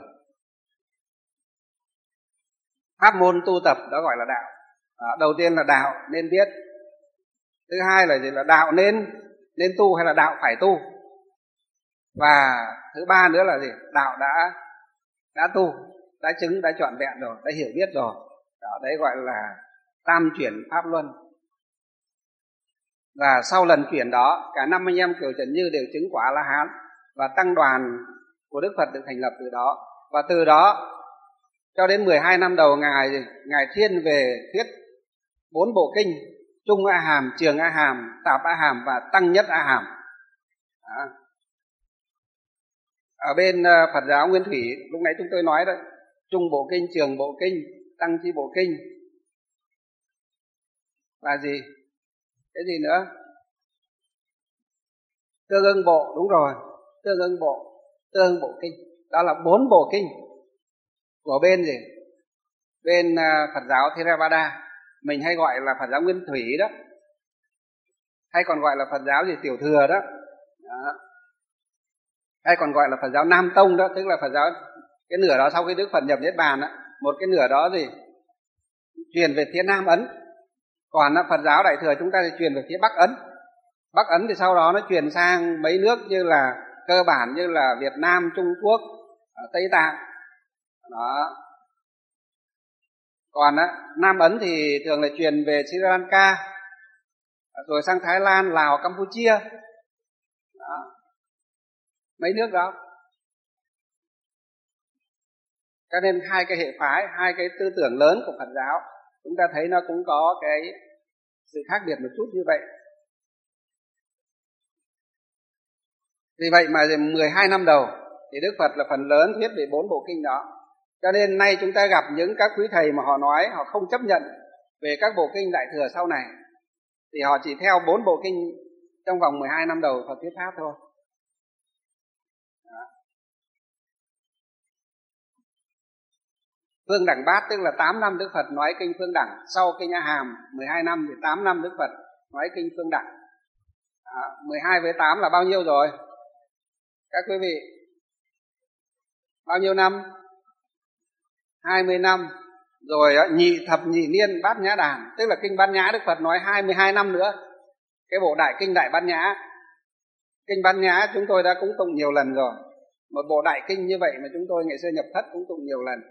Pháp môn tu tập đó gọi là đạo. Đó, đầu tiên là đạo nên biết. Thứ hai là gì? Là đạo nên nên tu hay là đạo phải tu. Và thứ ba nữa là gì? Đạo đã đã tu, đã chứng, đã trọn vẹn rồi, đã hiểu biết rồi. Đó, đấy gọi là tam chuyển pháp luân. Và sau lần chuyển đó, cả năm anh em Kiều Trần Như đều chứng quả A-la-hán, và tăng đoàn của Đức Phật được thành lập từ đó. Và từ đó cho đến mười hai năm đầu Ngài Ngài thiên về thuyết bốn bộ kinh: Trung A Hàm, Trường A Hàm, Tạp A Hàm và Tăng Nhất A Hàm. Đó. Ở bên Phật giáo Nguyên Thủy lúc nãy chúng tôi nói đấy, Trung bộ kinh, Trường bộ kinh, Tăng chi bộ kinh và gì? Cái gì nữa? Tương ưng bộ, đúng rồi, tương ưng bộ, tương ưng bộ kinh. Đó là bốn bộ kinh của bên gì? Bên Phật giáo Theravada, mình hay gọi là Phật giáo Nguyên Thủy đó, hay còn gọi là Phật giáo gì Tiểu Thừa đó. Đó. Hay còn gọi là Phật giáo Nam Tông đó, tức là Phật giáo cái nửa đó sau khi Đức Phật nhập Niết Bàn đó, một cái nửa đó gì truyền về phía Nam Ấn, còn Phật giáo Đại Thừa chúng ta thì truyền về phía Bắc Ấn. Bắc Ấn thì sau đó nó truyền sang mấy nước như là cơ bản như là Việt Nam, Trung Quốc, Tây Tạng đó. Còn á, Nam Ấn thì thường là truyền về Sri Lanka, rồi sang Thái Lan, Lào, Campuchia đó. Mấy nước đó. Cho nên hai cái hệ phái, hai cái tư tưởng lớn của Phật giáo, chúng ta thấy nó cũng có cái sự khác biệt một chút như vậy. Vì vậy mà mười hai năm đầu thì Đức Phật là phần lớn thuyết về bốn bộ kinh đó. Cho nên nay chúng ta gặp những các quý thầy mà họ nói họ không chấp nhận về các bộ kinh Đại Thừa sau này, thì họ chỉ theo bốn bộ kinh trong vòng mười hai năm đầu Phật thuyết pháp thôi. Đó. Phương Đẳng Bát tức là tám năm Đức Phật nói kinh Phương Đẳng, sau kinh A Hàm mười hai năm thì tám năm Đức Phật nói kinh Phương Đẳng. Đó. mười hai với tám là bao nhiêu rồi? Các quý vị, bao nhiêu năm? hai mươi năm. Rồi nhị thập nhị niên Bát Nhã Đàn, tức là kinh Bát Nhã Đức Phật nói hai mươi hai năm nữa. cái bộ đại kinh Đại Bát Nhã. Kinh Bát Nhã chúng tôi đã cũng tụng nhiều lần rồi. Một bộ đại kinh như vậy mà chúng tôi ngày xưa nhập thất cũng tụng nhiều lần.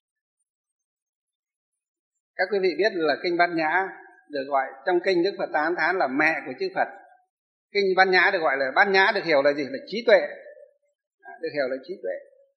Các quý vị biết là kinh Bát Nhã được gọi trong kinh Đức Phật tán thán là mẹ của chư Phật. Kinh Bát Nhã được gọi là Bát Nhã, được hiểu là gì? Là trí tuệ. Được hiểu là trí tuệ.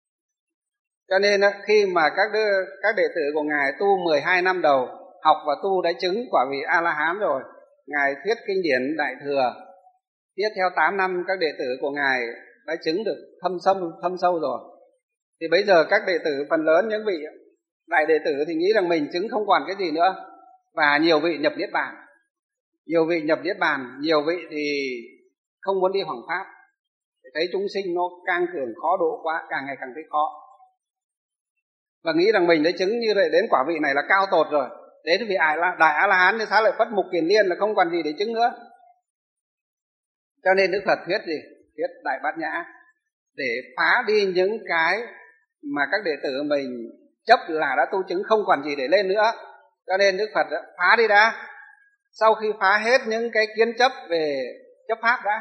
Cho nên khi mà các đứa, các đệ tử của Ngài tu mười hai năm đầu học và tu đã chứng quả vị A-la-hán rồi, Ngài thuyết kinh điển Đại Thừa. Tiếp theo tám năm các đệ tử của Ngài đã chứng được thâm sâu, thâm sâu rồi. Thì bây giờ các đệ tử phần lớn những vị đại đệ tử thì nghĩ rằng mình chứng không còn cái gì nữa. Và nhiều vị nhập Niết Bàn. Nhiều vị nhập Niết Bàn, nhiều vị thì không muốn đi hoằng pháp. Thấy chúng sinh nó càng cường khó độ quá, càng ngày càng thấy khó. Và nghĩ rằng mình đã chứng như vậy đến quả vị này là cao tột rồi. Đến vị Đại A-la-hán thì sao lại phất mục kiền liên là không còn gì để chứng nữa. Cho nên Đức Phật thuyết gì? Thuyết Đại Bát Nhã để phá đi những cái mà các đệ tử mình chấp là đã tu chứng không còn gì để lên nữa. Cho nên Đức Phật đã phá đi đã. Sau khi phá hết những cái kiến chấp về chấp pháp đã,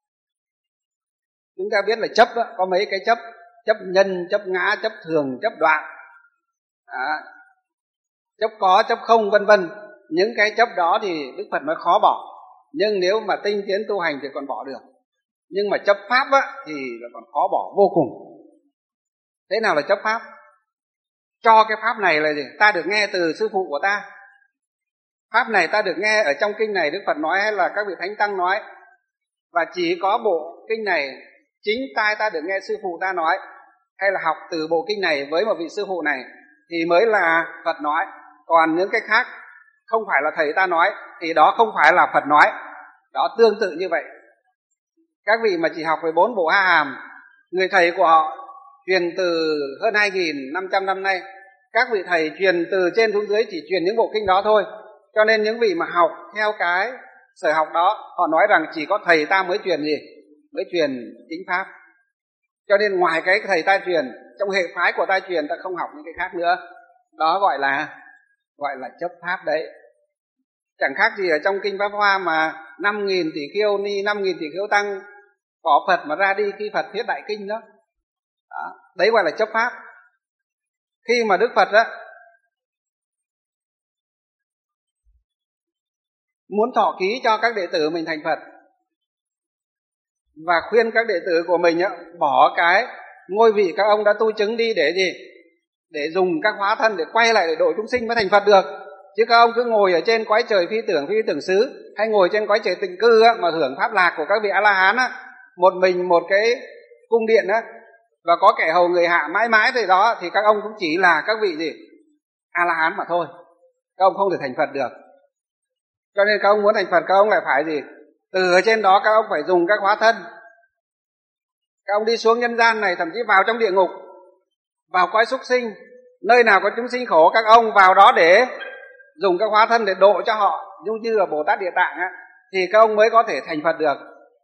chúng ta biết là chấp đó, có mấy cái chấp: chấp nhân, chấp ngã, chấp thường, chấp đoạn, à, chấp có, chấp không, vân vân. Những cái chấp đó thì Đức Phật mới khó bỏ, nhưng nếu mà tinh tiến tu hành thì còn bỏ được. Nhưng mà chấp pháp á, thì là còn khó bỏ vô cùng. Thế nào là chấp pháp? Cho cái pháp này là gì? Ta được nghe từ sư phụ của ta. Pháp này ta được nghe ở trong kinh này Đức Phật nói hay là các vị Thánh Tăng nói. Và chỉ có bộ kinh này chính tai ta được nghe sư phụ ta nói, hay là học từ bộ kinh này với một vị sư phụ này thì mới là Phật nói. Còn những cái khác không phải là thầy ta nói thì đó không phải là Phật nói. Đó, tương tự như vậy. Các vị mà chỉ học về bốn bộ A Hàm, người thầy của họ truyền từ hơn hai nghìn năm trăm năm nay, các vị thầy truyền từ trên xuống dưới chỉ truyền những bộ kinh đó thôi. Cho nên những vị mà học theo cái sở học đó, họ nói rằng chỉ có thầy ta mới truyền gì? Mới truyền chính pháp. Cho nên ngoài cái thầy ta truyền, trong hệ phái của ta truyền, ta không học những cái khác nữa. Đó gọi là gọi là chấp pháp đấy. Chẳng khác gì ở trong kinh Pháp Hoa mà năm nghìn tỷ khiêu ni, năm nghìn tỷ khiêu tăng có Phật mà ra đi khi Phật thuyết đại kinh đó. Đó, đấy gọi là chấp pháp. Khi mà Đức Phật á muốn thọ ký cho các đệ tử mình thành Phật và khuyên các đệ tử của mình á, bỏ cái ngôi vị các ông đã tu chứng đi để gì? Để dùng các hóa thân để quay lại để độ chúng sinh mới thành Phật được. Chứ các ông cứ ngồi ở trên cõi trời phi tưởng phi tưởng xứ, hay ngồi trên cõi trời tịnh cư á, mà hưởng pháp lạc của các vị A-la-hán á, một mình một cái cung điện á, và có kẻ hầu người hạ mãi mãi thì đó, thì các ông cũng chỉ là các vị gì? A-la-hán mà thôi. Các ông không thể thành Phật được. Cho nên các ông muốn thành Phật, các ông lại phải gì? Từ ở trên đó các ông phải dùng các hóa thân. Các ông đi xuống nhân gian này, thậm chí vào trong địa ngục, vào cõi súc sinh, nơi nào có chúng sinh khổ, các ông vào đó để dùng các hóa thân để độ cho họ, giống như là Bồ Tát Địa Tạng á, thì các ông mới có thể thành Phật được.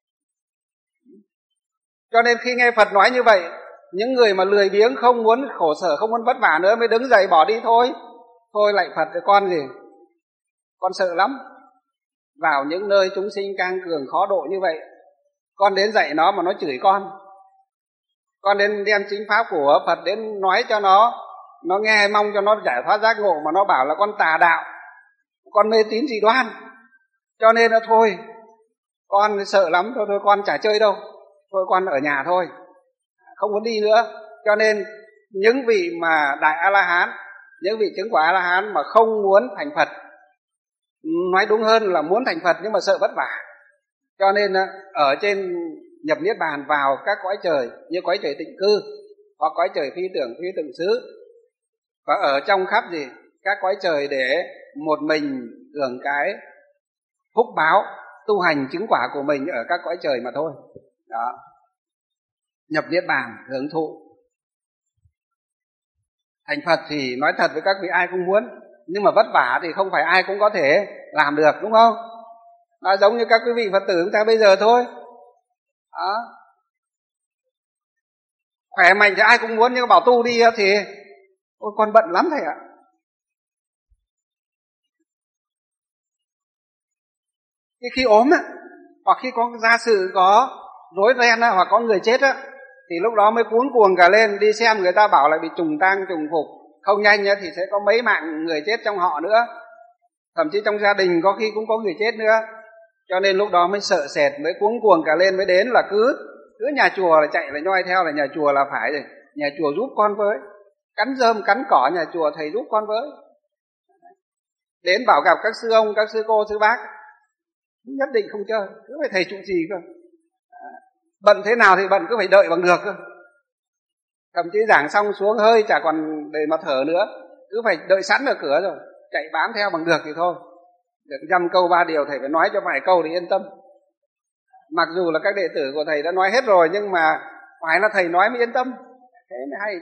Cho nên khi nghe Phật nói như vậy, những người mà lười biếng, không muốn khổ sở, không muốn vất vả nữa mới đứng dậy bỏ đi thôi. Thôi lạy Phật thì con gì? Con sợ lắm. Vào những nơi chúng sinh càng cường khó độ như vậy, con đến dạy nó mà nó chửi con. Con đến đem chính pháp của Phật đến nói cho nó, nó nghe mong cho nó giải thoát giác ngộ mà nó bảo là con tà đạo, con mê tín dị đoan. Cho nên là thôi, con sợ lắm, thôi thôi con chả chơi đâu, thôi con ở nhà thôi, không muốn đi nữa. Cho nên những vị mà đại A-la-hán, những vị chứng quả A-la-hán mà không muốn thành Phật, nói đúng hơn là muốn thành Phật nhưng mà sợ vất vả, cho nên ở trên nhập Niết Bàn vào các cõi trời như cõi trời tịnh cư hoặc cõi trời phi tưởng phi tưởng xứ, và ở trong khắp gì các cõi trời để một mình hưởng cái phúc báo tu hành chứng quả của mình ở các cõi trời mà thôi. Đó, nhập Niết Bàn hưởng thụ. Thành Phật thì nói thật với các vị ai cũng muốn, nhưng mà vất vả thì không phải ai cũng có thể làm được, đúng không? Nó giống như các quý vị Phật tử chúng ta bây giờ thôi. Đó. Khỏe mạnh thì ai cũng muốn, nhưng bảo tu đi thì ôi con bận lắm thầy ạ. Cái khi ốm á, hoặc khi có gia sự có rối ren á, hoặc có người chết á, thì lúc đó mới cuống cuồng cả lên đi xem, người ta bảo là bị trùng tang trùng phục, không nhanh á, thì sẽ có mấy mạng người chết trong họ nữa, thậm chí trong gia đình có khi cũng có người chết nữa. Cho nên lúc đó mới sợ sệt, mới cuống cuồng cả lên, mới đến là cứ cứ nhà chùa là chạy là nhoi theo, là nhà chùa là phải rồi, nhà chùa giúp con với, cắn rơm cắn cỏ nhà chùa thầy giúp con với. Đến bảo gặp các sư ông, các sư cô, sư bác, nhất định không chơi, cứ phải thầy trụ trì cơ. Bận thế nào thì bận, cứ phải đợi bằng được cơ. Thậm chí giảng xong xuống hơi chả còn để mà thở nữa, cứ phải đợi sẵn ở cửa rồi, chạy bám theo bằng được thì thôi. Được dăm câu ba điều thầy phải nói cho vài câu thì yên tâm. Mặc dù là các đệ tử của thầy đã nói hết rồi, nhưng mà phải là thầy nói mới yên tâm, thế mới hay.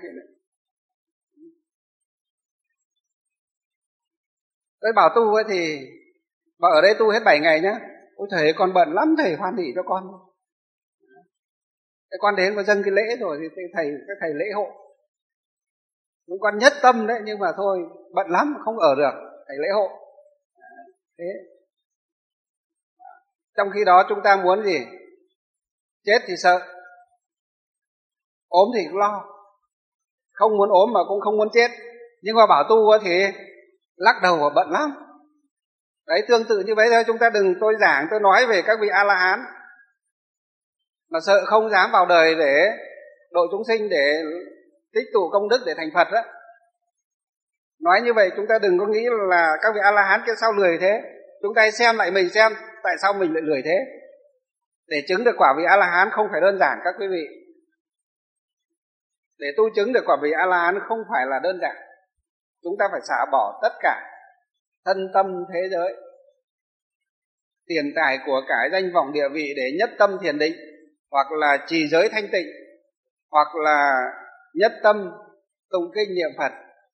Tôi bảo tu ấy thì bảo ở đây tu hết bảy ngày nhá. Ôi thầy con bận lắm, thầy hoan hỉ cho con. Thế con đến và dâng cái lễ rồi thì thầy các thầy lễ hộ. Chúng con nhất tâm đấy, nhưng mà thôi bận lắm không ở được, thầy lễ hộ. Thế trong khi đó chúng ta muốn gì? Chết thì sợ, ốm thì cũng lo. Không muốn ốm mà cũng không muốn chết, nhưng mà bảo tu thì lắc đầu và bận lắm. Đấy, tương tự như vậy thôi. Chúng ta đừng, tôi giảng tôi nói về các vị A-la-hán mà sợ không dám vào đời để độ chúng sinh, để tích tụ công đức để thành Phật đó. Nói như vậy chúng ta đừng có nghĩ là các vị A-la-hán kia sao lười thế. Chúng ta xem lại mình xem tại sao mình lại lười thế. Để chứng được quả vị A-la-hán không phải đơn giản các quý vị. Để tu chứng được quả vị A-la-hán không phải là đơn giản. Chúng ta phải xả bỏ tất cả thân tâm thế giới, tiền tài của cải, danh vọng địa vị để nhất tâm thiền định, hoặc là trì giới thanh tịnh, hoặc là nhất tâm tụng kinh niệm Phật.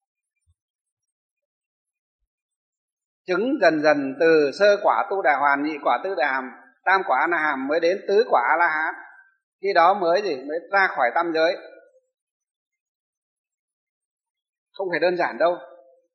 Chứng dần dần từ sơ quả tu đà hoàn, nhị quả tư đà hàm, tam quả a na hàm mới đến tứ quả a la hán. Khi đó mới gì mới ra khỏi tam giới. Không phải đơn giản đâu.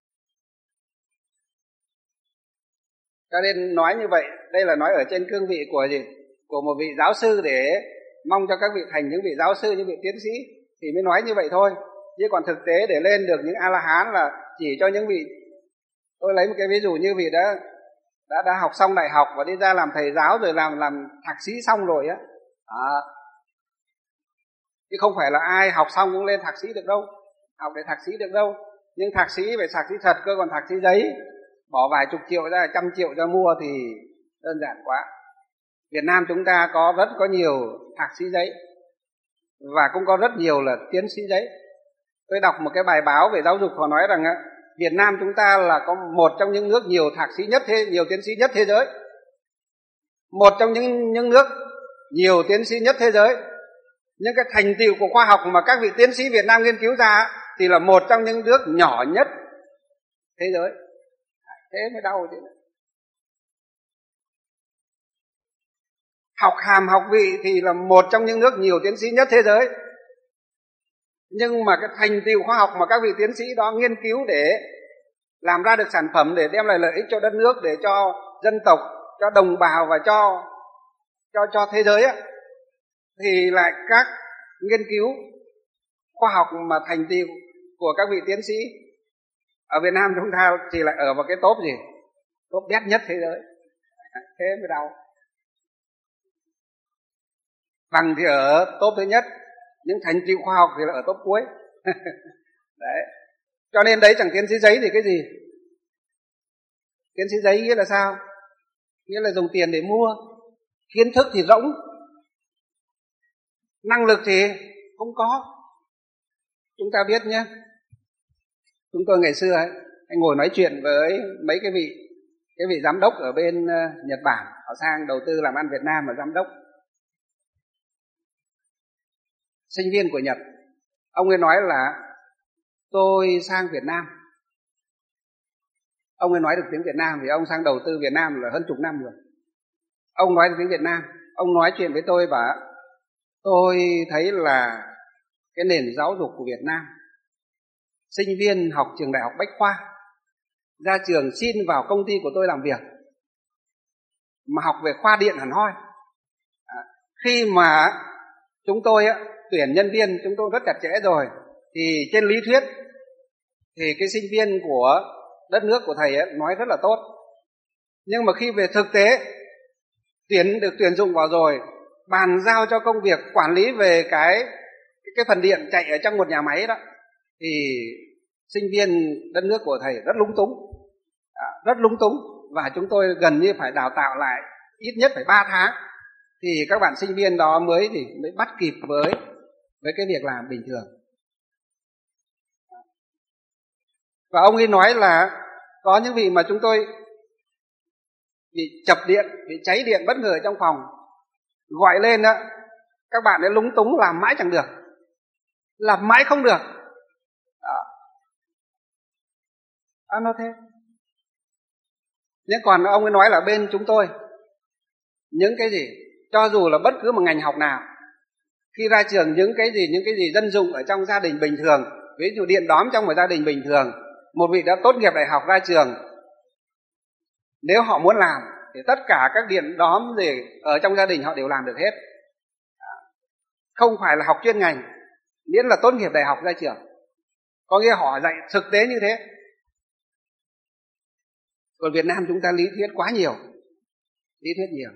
Cho nên nói như vậy, đây là nói ở trên cương vị của gì? Của một vị giáo sư, để mong cho các vị thành những vị giáo sư, những vị tiến sĩ thì mới nói như vậy thôi. Chứ còn thực tế để lên được những A-la-hán là chỉ cho những vị, tôi lấy một cái ví dụ như vị đã đã đã học xong đại học và đi ra làm thầy giáo rồi làm làm thạc sĩ xong rồi á. À, chứ không phải là ai học xong cũng lên thạc sĩ được đâu, học để thạc sĩ được đâu. Nhưng thạc sĩ phải thạc sĩ thật cơ, còn thạc sĩ giấy bỏ vài chục triệu ra, trăm triệu ra mua thì đơn giản quá. Việt Nam chúng ta có rất có nhiều thạc sĩ giấy và cũng có rất nhiều là tiến sĩ giấy. Tôi đọc một cái bài báo về giáo dục, họ nói rằng Việt Nam chúng ta là có một trong những nước nhiều thạc sĩ nhất thế, nhiều tiến sĩ nhất thế giới. Một trong những những nước nhiều tiến sĩ nhất thế giới. Những cái thành tựu của khoa học mà các vị tiến sĩ Việt Nam nghiên cứu ra thì là một trong những nước nhỏ nhất thế giới. Thế mới đau chứ. Học hàm học vị thì là một trong những nước nhiều tiến sĩ nhất thế giới. Nhưng mà cái thành tựu khoa học mà các vị tiến sĩ đó nghiên cứu để làm ra được sản phẩm để đem lại lợi ích cho đất nước, để cho dân tộc, cho đồng bào và cho cho cho thế giới á, thì lại các nghiên cứu khoa học mà thành tựu của các vị tiến sĩ ở Việt Nam chúng ta thì lại ở vào cái top gì? Top bét nhất thế giới. Thế mới đau. Bằng thì ở top thứ nhất, nhưng thành tựu khoa học thì là ở top cuối. Đấy. Cho nên đấy chẳng tiến sĩ giấy thì cái gì? Tiến sĩ giấy nghĩa là sao? Nghĩa là dùng tiền để mua. Kiến thức thì rỗng, năng lực thì không có. Chúng ta biết nhé, chúng tôi ngày xưa ấy, anh ngồi nói chuyện với mấy cái vị cái vị giám đốc ở bên uh, Nhật Bản, họ sang đầu tư làm ăn Việt Nam mà giám đốc. Sinh viên của Nhật, ông ấy nói là tôi sang Việt Nam. Ông ấy nói được tiếng Việt Nam vì ông sang đầu tư Việt Nam là hơn chục năm rồi. Ông nói được tiếng Việt Nam, ông nói chuyện với tôi và tôi thấy là cái nền giáo dục của Việt Nam, sinh viên học trường đại học Bách Khoa, ra trường xin vào công ty của tôi làm việc, mà học về khoa điện hẳn hoi, khi mà chúng tôi á, tuyển nhân viên chúng tôi rất chặt chẽ rồi, thì trên lý thuyết thì cái sinh viên của đất nước của thầy ấy nói rất là tốt. Nhưng mà khi về thực tế tuyển được tuyển dụng vào rồi, bàn giao cho công việc quản lý về cái cái phần điện chạy ở trong một nhà máy đó, thì sinh viên đất nước của thầy rất lúng túng, à, rất lúng túng và chúng tôi gần như phải đào tạo lại ít nhất phải ba tháng thì các bạn sinh viên đó mới thì mới bắt kịp với với cái việc làm bình thường. Và ông ấy nói là có những vị mà chúng tôi bị chập điện, bị cháy điện bất ngờ trong phòng, gọi lên đó, các bạn ấy lúng túng làm mãi chẳng được, làm mãi không được. Đó. À, nó thế. Nhưng còn ông ấy nói là bên chúng tôi, những cái gì, cho dù là bất cứ một ngành học nào, khi ra trường những cái gì, những cái gì dân dụng ở trong gia đình bình thường, ví dụ điện đóm trong một gia đình bình thường, một vị đã tốt nghiệp đại học ra trường, nếu họ muốn làm thì tất cả các điện đóm gì ở trong gia đình họ đều làm được hết. Không phải là học chuyên ngành, miễn là tốt nghiệp đại học ra trường. Có nghĩa họ dạy thực tế như thế. Còn Việt Nam chúng ta lý thuyết quá nhiều, lý thuyết nhiều.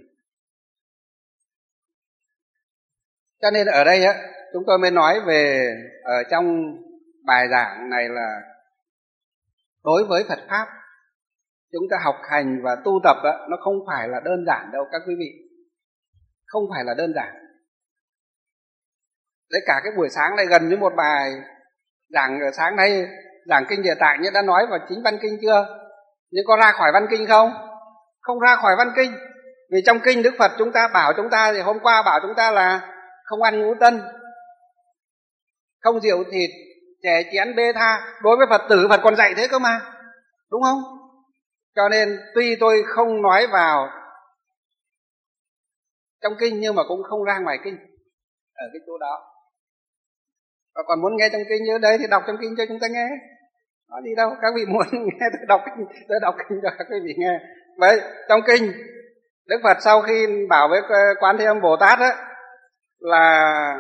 Cho nên ở đây á, chúng tôi mới nói về ở trong bài giảng này là đối với Phật Pháp, chúng ta học hành và tu tập á, nó không phải là đơn giản đâu các quý vị. Không phải là đơn giản. Đấy, cả cái buổi sáng này gần như một bài giảng ở sáng nay, giảng kinh Địa Tạng như đã nói vào chính văn kinh chưa? Nhưng có ra khỏi văn kinh không? Không ra khỏi văn kinh. Vì trong kinh Đức Phật chúng ta bảo chúng ta, thì hôm qua bảo chúng ta là không ăn ngũ tân, không rượu thịt, chè chén bê tha. Đối với Phật tử, Phật còn dạy thế cơ mà, đúng không? Cho nên tuy tôi không nói vào trong kinh nhưng mà cũng không ra ngoài kinh ở cái chỗ đó. Và còn muốn nghe trong kinh như đấy thì đọc trong kinh cho chúng ta nghe. Nói gì đâu, các vị muốn nghe tôi đọc kinh, tôi đọc kinh cho các vị nghe. Vậy trong kinh Đức Phật sau khi bảo với Quán Thế Âm Bồ Tát á, là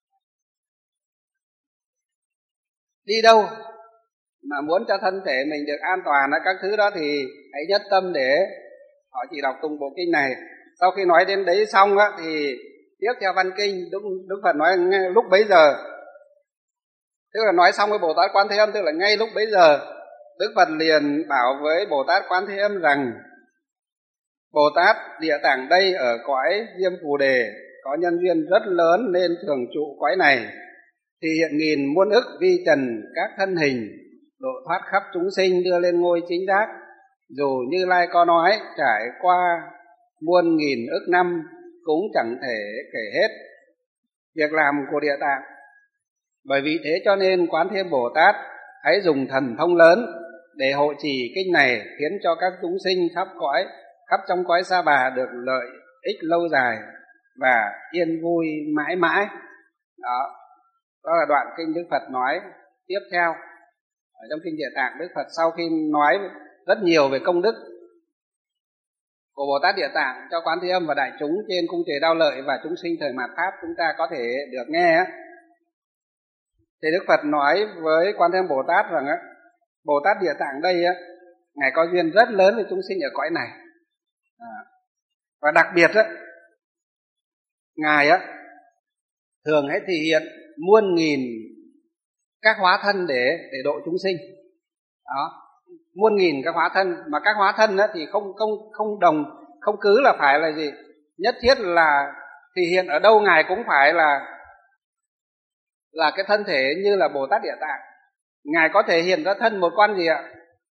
đi đâu mà muốn cho thân thể mình được an toàn các thứ đó thì hãy nhất tâm để họ chỉ đọc tùng bộ kinh này. Sau khi nói đến đấy xong á, thì tiếp theo văn kinh Đức, Đức Phật nói lúc bấy giờ, tức là nói xong với Bồ Tát Quán Thế Âm, tức là ngay lúc bấy giờ Đức Phật liền bảo với Bồ Tát Quán Thế Âm rằng: Bồ Tát Địa Tạng đây ở cõi Diêm Phù Đề có nhân duyên rất lớn nên thường trụ cõi này, thì hiện nghìn muôn ức vi trần các thân hình, độ thoát khắp chúng sinh đưa lên ngôi chính giác. Dù Như Lai có nói trải qua muôn nghìn ức năm cũng chẳng thể kể hết việc làm của Địa Tạng. Bởi vì thế cho nên Quán Thế Bồ Tát hãy dùng thần thông lớn để hộ trì kinh này, khiến cho các chúng sinh khắp cõi, khắp trong cõi Sa Bà được lợi ích lâu dài và yên vui mãi mãi. Đó, đó là đoạn kinh Đức Phật nói tiếp theo. Ở trong kinh Địa Tạng, Đức Phật sau khi nói rất nhiều về công đức của Bồ Tát Địa Tạng cho Quán Thế Âm và đại chúng trên cung trời Đao Lợi và chúng sinh thời mạt Pháp chúng ta có thể được nghe, thì Đức Phật nói với Quán Thế Âm Bồ Tát rằng á, Bồ Tát Địa Tạng đây á, ngài có duyên rất lớn với chúng sinh ở cõi này, à, và đặc biệt á, ngài á thường hãy thể hiện muôn nghìn các hóa thân để để độ chúng sinh. Đó, muôn nghìn các hóa thân, mà các hóa thân á thì không không không đồng không cứ là phải là gì nhất thiết là thể hiện ở đâu ngài cũng phải là là cái thân thể như là Bồ Tát Địa Tạng. Ngài có thể hiện ra thân một con gì ạ?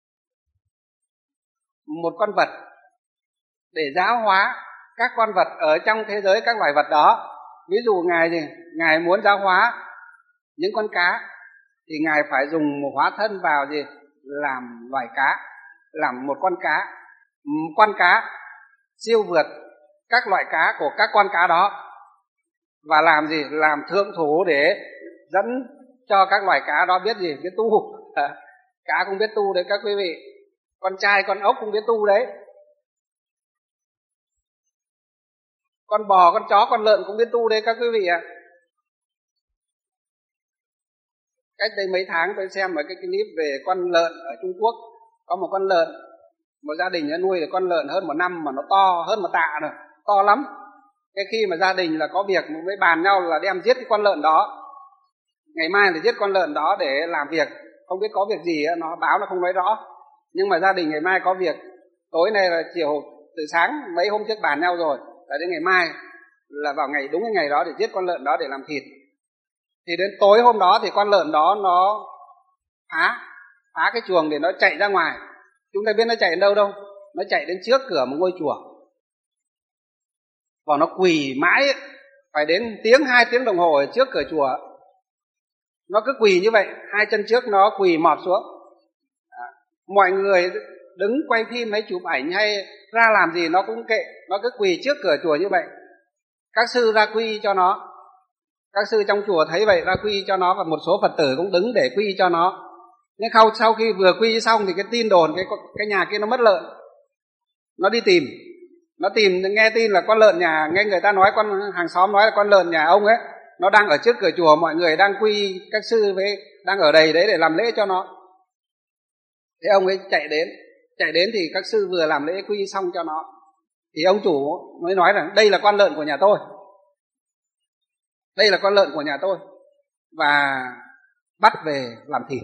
Một con vật để giáo hóa các con vật ở trong thế giới các loài vật đó. Ví dụ ngài gì? Ngài muốn giáo hóa những con cá thì ngài phải dùng một hóa thân vào gì? Làm loài cá, làm một con cá, một con cá siêu vượt các loại cá của các con cá đó, và làm gì? Làm thượng thủ để dẫn cho các loài cá đó biết gì? Biết tu. Cá cũng biết tu đấy các quý vị, con trai con ốc cũng biết tu đấy. Con bò, con chó, con lợn cũng biết tu đấy các quý vị ạ. Cách đây mấy tháng tôi xem một cái clip về con lợn ở Trung Quốc. Có một con lợn, một gia đình đã nuôi được con lợn hơn một năm mà nó to hơn một tạ rồi, to lắm. Cái khi mà gia đình là có việc mới bàn nhau là đem giết cái con lợn đó, ngày mai là giết con lợn đó để làm việc. Không biết có việc gì, nó báo nó không nói rõ, nhưng mà gia đình ngày mai có việc. Tối nay là chiều, từ sáng mấy hôm trước bàn nhau rồi, là đến ngày mai là vào ngày đúng cái ngày đó để giết con lợn đó để làm thịt. Thì đến tối hôm đó thì con lợn đó nó phá phá cái chuồng để nó chạy ra ngoài. Chúng ta biết nó chạy đến đâu đâu? Nó chạy đến trước cửa một ngôi chùa, và nó quỳ mãi, phải đến tiếng hai tiếng đồng hồ ở trước cửa chùa. Nó cứ quỳ như vậy, hai chân trước nó quỳ mọp xuống. À, mọi người đứng quay phim hay chụp ảnh hay ra làm gì nó cũng kệ, nó cứ quỳ trước cửa chùa như vậy. Các sư ra quy cho nó, các sư trong chùa thấy vậy ra quy cho nó, và một số Phật tử cũng đứng để quy cho nó. Nhưng sau, sau khi vừa quy xong thì cái tin đồn cái, cái nhà kia nó mất lợn. Nó đi tìm, nó tìm nghe tin là con lợn nhà, nghe người ta nói, con hàng xóm nói là con lợn nhà ông ấy nó đang ở trước cửa chùa, mọi người đang quy, các sư với đang ở đây đấy để làm lễ cho nó. Thế ông ấy chạy đến, chạy đến thì các sư vừa làm lễ quy xong cho nó, thì ông chủ mới nói rằng đây là con lợn của nhà tôi, đây là con lợn của nhà tôi, và bắt về làm thịt.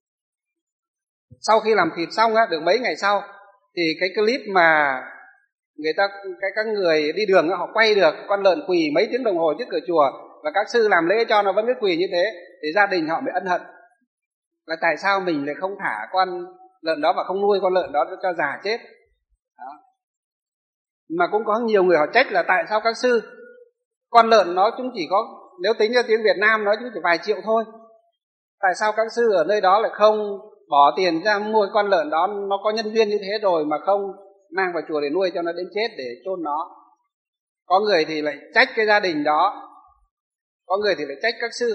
Sau khi làm thịt xong á, được mấy ngày sau thì cái clip mà người ta, cái các người đi đường họ quay được con lợn quỳ mấy tiếng đồng hồ trước cửa chùa, và các sư làm lễ cho nó vẫn cứ quỳ như thế, thì gia đình họ mới ân hận là tại sao mình lại không thả con lợn đó và không nuôi con lợn đó cho già chết đó. Mà cũng có nhiều người họ trách là tại sao các sư, con lợn nó cũng chỉ có, nếu tính cho tiếng Việt Nam nó cũng chỉ vài triệu thôi, tại sao các sư ở nơi đó lại không bỏ tiền ra mua con lợn đó, nó có nhân duyên như thế rồi mà không mang vào chùa để nuôi cho nó đến chết để chôn nó. Có người thì lại trách cái gia đình đó, có người thì lại trách các sư.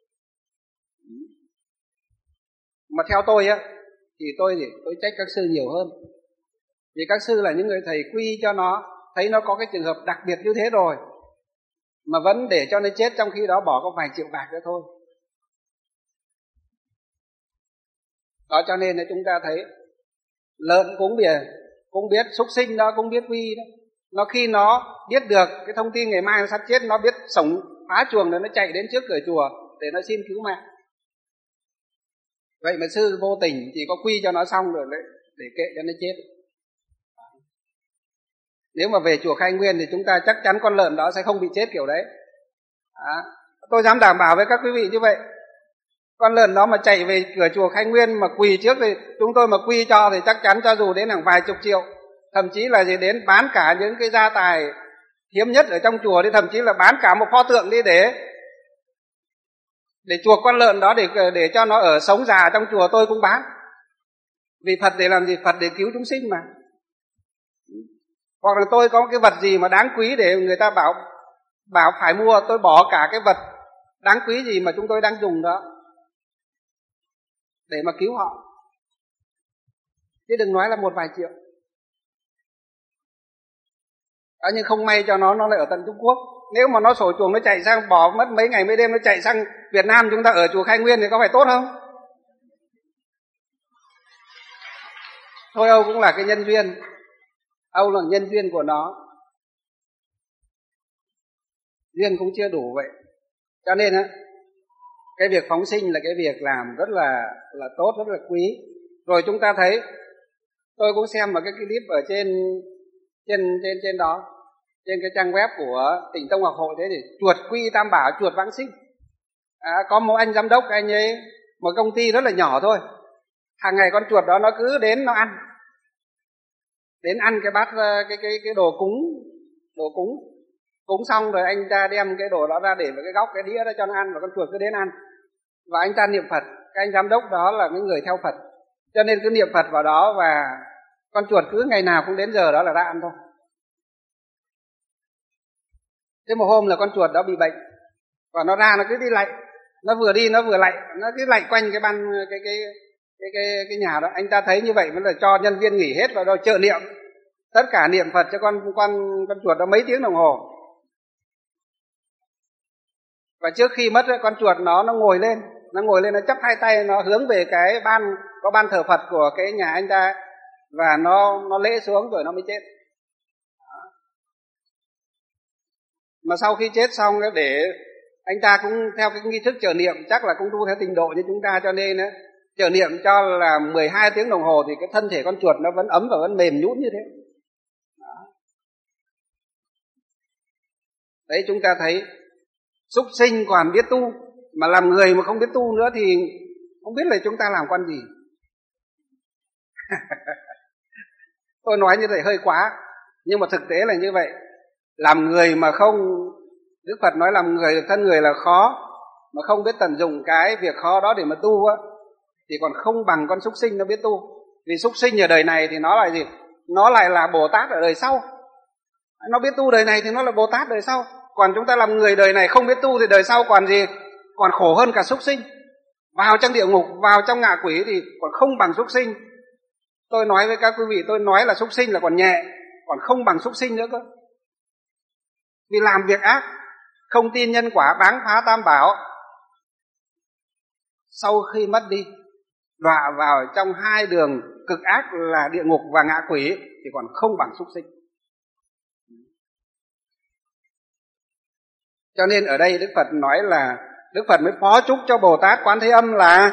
Mà theo tôi á, thì tôi thì tôi trách các sư nhiều hơn, vì các sư là những người thầy quy cho nó, thấy nó có cái trường hợp đặc biệt như thế rồi mà vẫn để cho nó chết, trong khi đó bỏ có vài triệu bạc nữa thôi. Đó, cho nên là chúng ta thấy lợn cũng biết, cũng biết, súc sinh đó cũng biết quy đó. Nó khi nó biết được cái thông tin ngày mai nó sắp chết, nó biết sống phá chuồng rồi nó chạy đến trước cửa chùa để nó xin cứu mạng. Vậy mà sư vô tình chỉ có quy cho nó xong rồi đấy, để kệ cho nó chết. Nếu mà về chùa Khai Nguyên thì chúng ta chắc chắn con lợn đó sẽ không bị chết kiểu đấy. À, tôi dám đảm bảo với các quý vị như vậy. Con lợn đó mà chạy về cửa chùa Khai Nguyên mà quỳ trước thì chúng tôi mà quy cho thì chắc chắn cho dù đến hàng vài chục triệu, thậm chí là gì đến bán cả những cái gia tài hiếm nhất ở trong chùa đi, thậm chí là bán cả một pho tượng đi để để chuộc con lợn đó, để để cho nó ở sống già trong chùa, tôi cũng bán. Vì Phật để làm gì? Phật để cứu chúng sinh mà. Hoặc là tôi có cái vật gì mà đáng quý để người ta bảo bảo phải mua, tôi bỏ cả cái vật đáng quý gì mà chúng tôi đang dùng đó để mà cứu họ, chứ đừng nói là một vài triệu. À, nhưng không may cho nó nó lại ở tận Trung Quốc. Nếu mà nó sổ chuồng nó chạy sang, bỏ mất mấy ngày mấy đêm nó chạy sang Việt Nam, chúng ta ở chùa Khai Nguyên thì có phải tốt không? Thôi Âu cũng là cái nhân duyên, Âu là nhân duyên của nó, duyên cũng chưa đủ vậy. Cho nên á, cái việc phóng sinh là cái việc làm rất là là tốt, rất là quý. Rồi chúng ta thấy, tôi cũng xem một cái clip ở trên trên trên trên đó, trên cái trang web của Tỉnh Tông Học Hội, thế thì chuột quy tam bảo, chuột vãng sinh. À, có một anh giám đốc, anh ấy một công ty rất là nhỏ thôi, hàng ngày con chuột đó nó cứ đến nó ăn, đến ăn cái bát cái cái cái đồ cúng, đồ cúng cúng xong rồi anh ta đem cái đồ đó ra để vào cái góc cái đĩa đó cho nó ăn, và con chuột cứ đến ăn. Và anh ta niệm Phật, cái anh giám đốc đó là cái người theo Phật, cho nên cứ niệm Phật vào đó, và con chuột cứ ngày nào cũng đến giờ đó là ra ăn thôi. Thế một hôm là con chuột đó bị bệnh, và nó ra nó cứ đi lạy, nó vừa đi nó vừa lạy, nó cứ lạy quanh cái ban cái cái cái cái cái nhà đó. Anh ta thấy như vậy mới là cho nhân viên nghỉ hết và rồi trợ niệm, tất cả niệm Phật cho con con con chuột đó mấy tiếng đồng hồ. Và trước khi mất con chuột nó nó ngồi lên, nó ngồi lên nó chắp hai tay, nó hướng về cái ban có ban thờ Phật của cái nhà anh ta, và nó nó lễ xuống rồi nó mới chết. Mà sau khi chết xong để anh ta cũng theo cái nghi thức chờ niệm, chắc là cũng tu theo tịnh độ như chúng ta, cho nên ấy, chờ niệm cho là mười hai tiếng đồng hồ thì cái thân thể con chuột nó vẫn ấm và vẫn mềm nhũn như thế. Đó. Đấy, chúng ta thấy súc sinh còn biết tu, mà làm người mà không biết tu nữa thì không biết là chúng ta làm con gì. Tôi nói như vậy hơi quá, nhưng mà thực tế là như vậy. Làm người mà không, Đức Phật nói làm người, thân người là khó, mà không biết tận dụng cái việc khó đó để mà tu á, thì còn không bằng con súc sinh nó biết tu. Vì súc sinh ở đời này thì nó là gì? Nó lại là Bồ Tát ở đời sau. Nó biết tu đời này thì nó là Bồ Tát đời sau. Còn chúng ta làm người đời này không biết tu thì đời sau còn gì? Còn khổ hơn cả súc sinh. Vào trong địa ngục, vào trong ngạ quỷ thì còn không bằng súc sinh. Tôi nói với các quý vị, tôi nói là súc sinh là còn nhẹ, còn không bằng súc sinh nữa cơ. Vì làm việc ác, không tin nhân quả, báng phá tam bảo, sau khi mất đi đọa vào trong hai đường cực ác là địa ngục và ngạ quỷ thì còn không bằng súc sinh. Cho nên ở đây Đức Phật nói là Đức Phật mới phó chúc cho Bồ Tát Quán Thế Âm là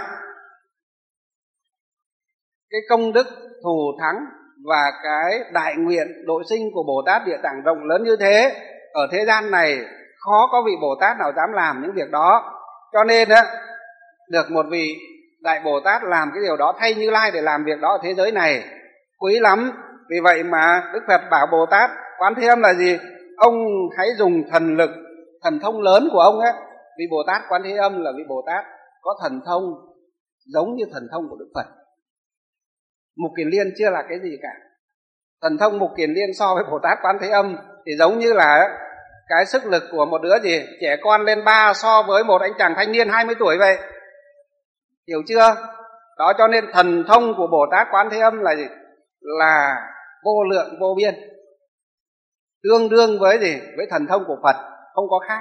cái công đức thù thắng và cái đại nguyện độ sinh của Bồ Tát Địa Tạng rộng lớn như thế, ở thế gian này khó có vị Bồ Tát nào dám làm những việc đó. Cho nên á, được một vị đại Bồ Tát làm cái điều đó thay Như Lai để làm việc đó ở thế giới này, quý lắm. Vì vậy mà Đức Phật bảo Bồ Tát Quán Thế Âm là gì? Ông hãy dùng thần lực, thần thông lớn của ông ấy. Vì Bồ Tát Quán Thế Âm là vị Bồ Tát có thần thông giống như thần thông của Đức Phật. Mục Kiền Liên chưa là cái gì cả. Thần thông Mục Kiền Liên so với Bồ Tát Quán Thế Âm thì giống như là cái sức lực của một đứa gì trẻ con lên ba so với một anh chàng thanh niên hai mươi tuổi vậy. Hiểu chưa? Đó, cho nên thần thông của Bồ Tát Quán Thế Âm là gì? Là vô lượng vô biên, tương đương với gì? Với thần thông của Phật, không có khác.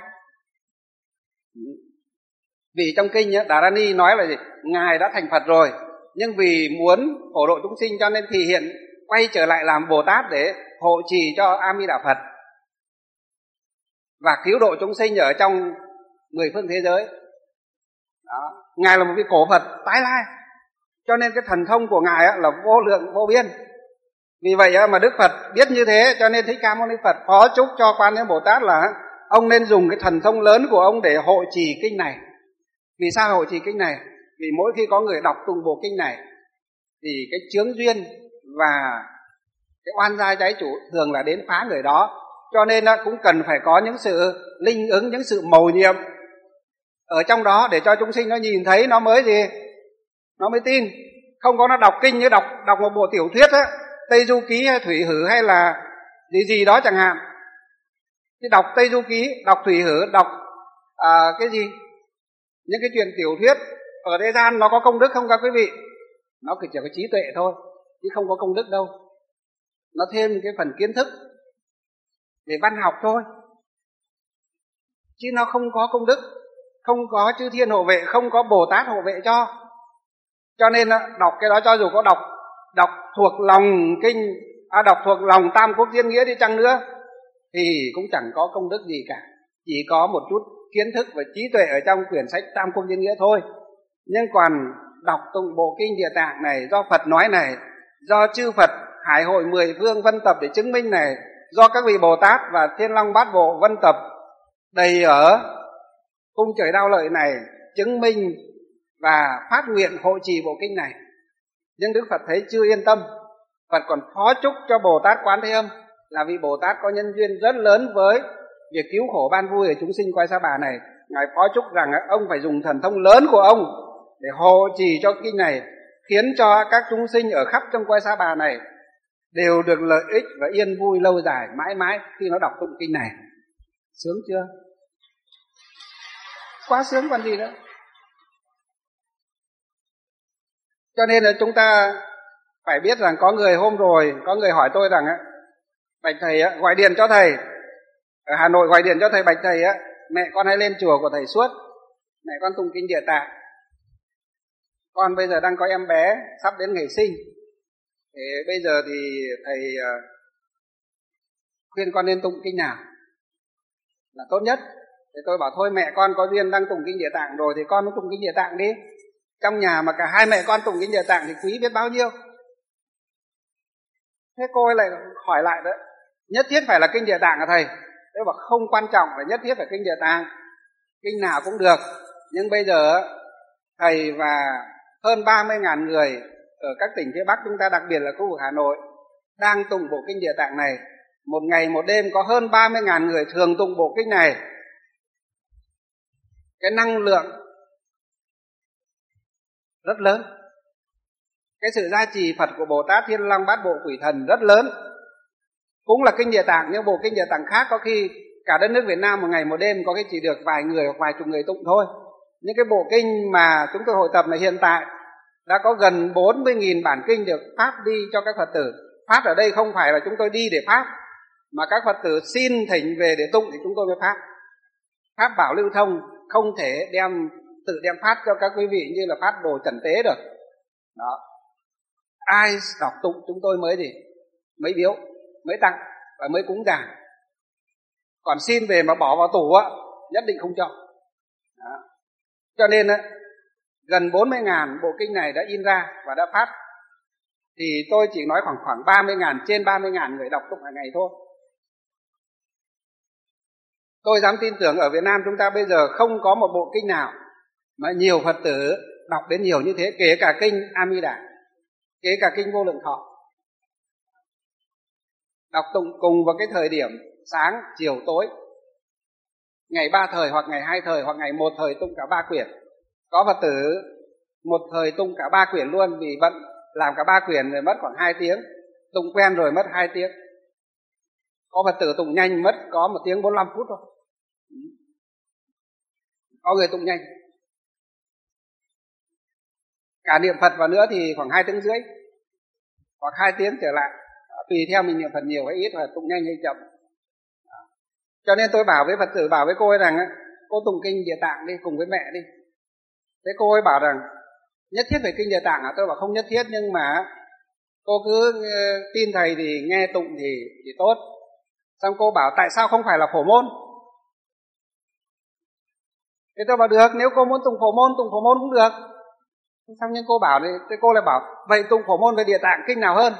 Vì trong kinh Đà Ra Ni nói là gì? Ngài đã thành Phật rồi, nhưng vì muốn phổ độ chúng sinh cho nên thì hiện quay trở lại làm Bồ Tát để hộ trì cho A Di Đà Phật và cứu độ chúng sinh ở trong mười phương thế giới. Đó. Ngài là một vị cổ Phật tái lai, cho nên cái thần thông của Ngài là vô lượng vô biên. Vì vậy mà Đức Phật biết như thế, cho nên Thích Ca Mâu Ni Phật phó chúc cho Quan Thế Bồ Tát là ông nên dùng cái thần thông lớn của ông để hộ trì kinh này. Vì sao hộ trì kinh này? Vì mỗi khi có người đọc tụng bộ kinh này thì cái chướng duyên và cái oan gia trái chủ thường là đến phá người đó. Cho nên cũng cần phải có những sự linh ứng, những sự mầu nhiệm ở trong đó để cho chúng sinh nó nhìn thấy, nó mới gì? Nó mới tin. Không có nó đọc kinh như đọc đọc một bộ tiểu thuyết á, Tây Du Ký hay Thủy Hử hay là gì gì đó chẳng hạn. Thì đọc Tây Du Ký, đọc Thủy Hử, đọc à, cái gì? Những cái chuyện tiểu thuyết ở thế gian nó có công đức không các quý vị? Nó chỉ có trí tuệ thôi, chứ không có công đức đâu. Nó thêm cái phần kiến thức về văn học thôi, chứ nó không có công đức, không có chư thiên hộ vệ, không có Bồ Tát hộ vệ cho. Cho nên đọc cái đó, cho dù có đọc đọc thuộc lòng kinh, à, đọc thuộc lòng Tam Quốc Diễn Nghĩa đi chăng nữa thì cũng chẳng có công đức gì cả, chỉ có một chút kiến thức và trí tuệ ở trong quyển sách Tam Quốc Diễn Nghĩa thôi. Nhưng còn đọc tụng bộ kinh Địa Tạng này do Phật nói này, do chư Phật Hải hội mười phương vân tập để chứng minh này, do các vị Bồ Tát và Thiên Long Bát Bộ vân tập đầy ở cung trời Đao Lợi này chứng minh và phát nguyện hộ trì bộ kinh này. Nhưng Đức Phật thấy chưa yên tâm, Phật còn phó chúc cho Bồ Tát Quán Thế Âm là vị Bồ Tát có nhân duyên rất lớn với việc cứu khổ ban vui ở chúng sinh Quay Sa Bà này. Ngài phó chúc rằng ông phải dùng thần thông lớn của ông để hộ trì cho kinh này, khiến cho các chúng sinh ở khắp trong Quay Sa Bà này đều được lợi ích và yên vui lâu dài mãi mãi khi nó đọc tụng kinh này. Sướng chưa? Quá sướng còn gì nữa. Cho nên là chúng ta phải biết rằng có người hôm rồi, có người hỏi tôi rằng á, bạch thầy á, gọi điện cho thầy, ở Hà Nội gọi điện cho thầy, bạch thầy á, mẹ con hay lên chùa của thầy suốt, mẹ con tụng kinh Địa Tạng. Con bây giờ đang có em bé sắp đến ngày sinh, thế bây giờ thì thầy uh, khuyên con nên tụng kinh nào là tốt nhất. Thế tôi bảo thôi mẹ con có duyên đang tụng kinh Địa Tạng rồi thì con cũng tụng kinh Địa Tạng đi. Trong nhà mà cả hai mẹ con tụng kinh Địa Tạng thì quý biết bao nhiêu. Thế cô ấy lại hỏi lại đó, nhất thiết phải là kinh Địa Tạng hả thầy? Tôi bảo không quan trọng là nhất thiết phải kinh Địa Tạng, kinh nào cũng được. Nhưng bây giờ thầy và hơn ba mươi nghìn người ở các tỉnh phía Bắc chúng ta, đặc biệt là khu vực Hà Nội, đang tụng bộ kinh Địa Tạng này. Một ngày một đêm có hơn ba mươi nghìn người thường tụng bộ kinh này. Cái năng lượng rất lớn, cái sự gia trì Phật của Bồ Tát Thiên Long Bát Bộ Quỷ Thần rất lớn. Cũng là kinh Địa Tạng, nhưng bộ kinh Địa Tạng khác có khi cả đất nước Việt Nam một ngày một đêm có cái chỉ được vài người hoặc vài chục người tụng thôi. Những cái bộ kinh mà chúng tôi hội tập này hiện tại đã có gần bốn mươi nghìn bản kinh được phát đi cho các Phật tử. Phát ở đây không phải là chúng tôi đi để phát, mà các Phật tử xin thỉnh về để tụng thì chúng tôi mới phát. Pháp bảo lưu thông, không thể đem tự đem phát cho các quý vị như là phát đồ trần tế được. Đó. Ai đọc tụng chúng tôi mới gì? Mới biếu, mới tặng và mới cúng giảng. Còn xin về mà bỏ vào tủ á, nhất định không cho. Đó. Cho nên á, gần bốn mươi nghìn bộ kinh này đã in ra và đã phát. Thì tôi chỉ nói khoảng khoảng ba mươi nghìn, trên ba mươi nghìn người đọc tụng hàng ngày thôi. Tôi dám tin tưởng ở Việt Nam chúng ta bây giờ không có một bộ kinh nào mà nhiều Phật tử đọc đến nhiều như thế, kể cả kinh A Di Đà, kể cả kinh Vô Lượng Thọ. Đọc tụng cùng vào cái thời điểm sáng, chiều, tối, ngày ba thời hoặc ngày hai thời hoặc ngày một thời tụng cả ba quyển. Có Phật tử một thời tụng cả ba quyển luôn, vì bận làm cả ba quyển rồi mất khoảng hai tiếng, tụng quen rồi mất hai tiếng. Có Phật tử tụng nhanh mất có một tiếng bốn mươi lăm phút thôi. Có người tụng nhanh cả niệm Phật vào nữa thì khoảng hai tiếng rưỡi hoặc hai tiếng trở lại, tùy theo mình niệm Phật nhiều hay ít và tụng nhanh hay chậm. Cho nên tôi bảo với Phật tử, bảo với cô ấy rằng cô tụng kinh Địa Tạng đi cùng với mẹ đi. Thế cô ấy bảo rằng nhất thiết phải kinh Địa Tạng à? Tôi bảo không nhất thiết, nhưng mà cô cứ tin thầy thì nghe tụng thì, thì tốt. Xong cô bảo tại sao không phải là Phổ Môn? Thế tôi bảo được, nếu cô muốn tụng Phổ Môn, tụng Phổ Môn cũng được. Xong nhưng cô bảo, thì cô lại bảo vậy tụng Phổ Môn về Địa Tạng kinh nào hơn?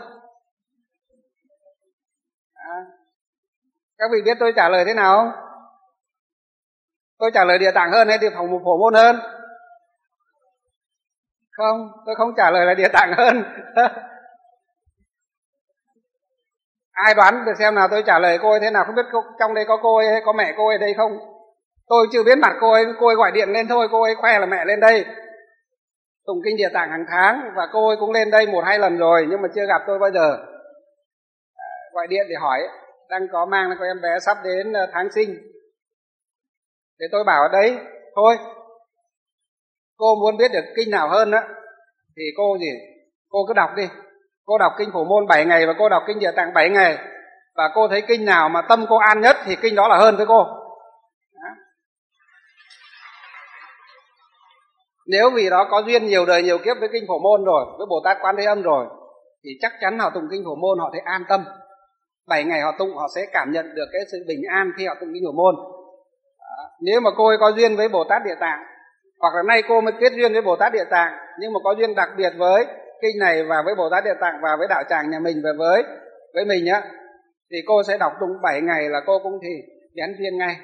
À, các vị biết tôi trả lời thế nào không? Tôi trả lời Địa Tạng hơn hay Phổ Phổ Môn hơn? Không, tôi không trả lời là Địa Tạng hơn. Ai đoán được xem nào tôi trả lời cô ấy thế nào? Không biết trong đây có cô ấy hay có mẹ cô ấy đây không? Tôi chưa biết mặt cô ấy, cô ấy gọi điện lên thôi, cô ấy khoe là mẹ lên đây tụng kinh Địa Tạng hàng tháng, và cô ấy cũng lên đây một hai lần rồi nhưng mà chưa gặp tôi bao giờ. À, gọi điện để hỏi đang có mang có em bé sắp đến tháng sinh. Thế tôi bảo ở đấy thôi, cô muốn biết được kinh nào hơn đó thì cô gì cô cứ đọc đi. Cô đọc kinh Phổ Môn bảy ngày và cô đọc kinh Địa Tạng bảy ngày, và cô thấy kinh nào mà tâm cô an nhất thì kinh đó là hơn với cô. Đó. Nếu vì đó có duyên nhiều đời nhiều kiếp với kinh Phổ Môn rồi, với Bồ Tát Quán Thế Âm rồi, thì chắc chắn họ tụng kinh Phổ Môn họ thấy an tâm. Bảy ngày họ tụng họ sẽ cảm nhận được cái sự bình an khi họ tụng kinh Phổ Môn. Đó. Nếu mà cô ấy có duyên với Bồ Tát Địa Tạng, hoặc là nay cô mới kết duyên với Bồ Tát Địa Tạng, nhưng mà có duyên đặc biệt với kinh này và với Bồ Tát Địa Tạng và với đạo tràng nhà mình và với với mình á, thì cô sẽ đọc tụng bảy ngày là cô cũng thì bén duyên ngay.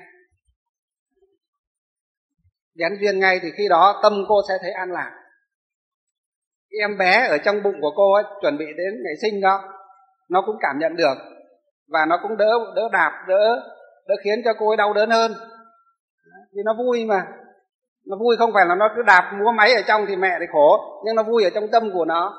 Bén duyên ngay thì khi đó tâm cô sẽ thấy an lạc. Cái em bé ở trong bụng của cô ấy chuẩn bị đến ngày sinh đó, nó cũng cảm nhận được và nó cũng đỡ đỡ đạp, đỡ đỡ khiến cho cô ấy đau đớn hơn. Vì nó vui mà. Nó vui không phải là nó cứ đạp múa máy ở trong thì mẹ thì khổ, nhưng nó vui ở trong tâm của nó.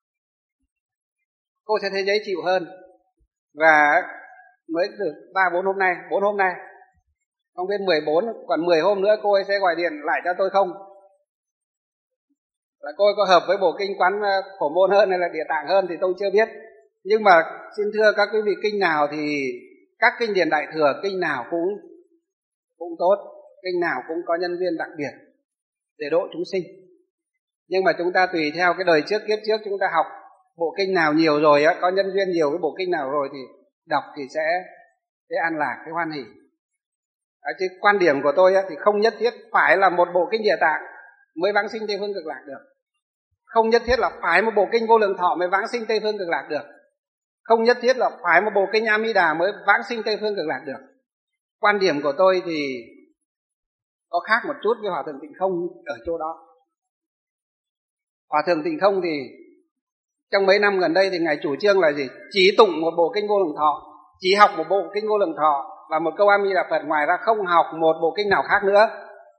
Cô sẽ thấy dễ chịu hơn. Và mới được ba bốn hôm nay, bốn hôm nay, không biết mười bốn, còn mười hôm nữa cô ấy sẽ gọi điện lại cho tôi không? Là cô ấy có hợp với bộ kinh Quán Phổ Môn hơn hay là Địa Tạng hơn thì tôi chưa biết. Nhưng mà xin thưa các quý vị, kinh nào thì các kinh điển Đại Thừa, kinh nào cũng cũng tốt, kinh nào cũng có nhân duyên đặc biệt để độ chúng sinh. Nhưng mà chúng ta tùy theo cái đời trước kiếp trước chúng ta học bộ kinh nào nhiều rồi á, có nhân duyên nhiều cái bộ kinh nào rồi thì đọc thì sẽ sẽ an lạc, cái hoan hỷ. À, chứ quan điểm của tôi á, thì không nhất thiết phải là một bộ kinh Địa Tạng mới vãng sinh Tây Phương Cực Lạc được. Không nhất thiết là phải một bộ kinh Vô Lượng Thọ mới vãng sinh Tây Phương Cực Lạc được. Không nhất thiết là phải một bộ kinh A Di Đà mới vãng sinh Tây Phương Cực Lạc được. Quan điểm của tôi thì có khác một chút với Hòa Thượng Tịnh Không ở chỗ đó. Hòa Thượng Tịnh Không thì trong mấy năm gần đây thì Ngài chủ trương là gì? Chỉ tụng một bộ kinh Vô Lượng Thọ, chỉ học một bộ kinh Vô Lượng Thọ và một câu A Di Đà Phật, ngoài ra không học một bộ kinh nào khác nữa.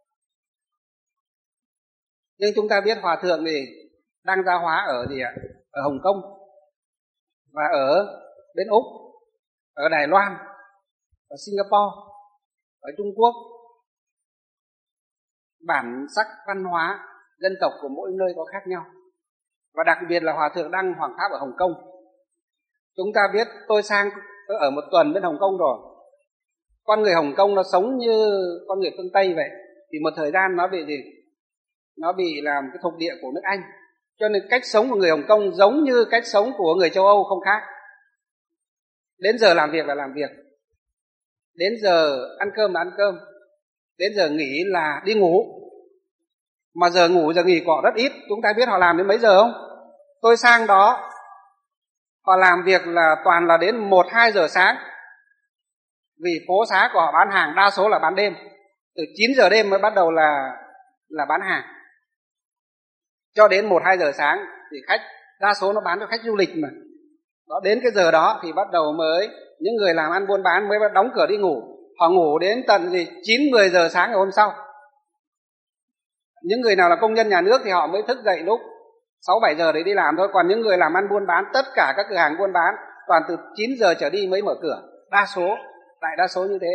Nhưng chúng ta biết Hòa Thượng thì đang gia hóa ở gì ạ? Ở Hồng Kông và ở bên Úc, ở Đài Loan, ở Singapore, ở Trung Quốc. Bản sắc văn hóa dân tộc của mỗi nơi có khác nhau. Và đặc biệt là Hòa Thượng đang hoàng pháp ở Hồng Kông. Chúng ta biết tôi sang ở một tuần bên Hồng Kông rồi. Con người Hồng Kông nó sống như con người phương Tây vậy. Thì một thời gian nó bị gì? Nó bị làm cái thuộc địa của nước Anh. Cho nên cách sống của người Hồng Kông giống như cách sống của người châu Âu không khác. Đến giờ làm việc là làm việc, đến giờ ăn cơm là ăn cơm, đến giờ nghỉ là đi ngủ. Mà giờ ngủ giờ nghỉ của họ rất ít. Chúng ta biết họ làm đến mấy giờ không? Tôi sang đó họ làm việc là toàn là đến một hai giờ sáng. Vì phố xá của họ bán hàng đa số là bán đêm. Từ chín giờ đêm mới bắt đầu là là bán hàng, cho đến một hai giờ sáng thì khách đa số nó bán cho khách du lịch mà. Đó, đến cái giờ đó thì bắt đầu mới những người làm ăn buôn bán mới đóng cửa đi ngủ. Họ ngủ đến tận gì chín mười giờ sáng ngày hôm sau. Những người nào là công nhân nhà nước thì họ mới thức dậy lúc sáu bảy giờ để đi làm thôi. Còn những người làm ăn buôn bán, tất cả các cửa hàng buôn bán toàn từ chín giờ trở đi mới mở cửa. Đa số, đại đa số như thế.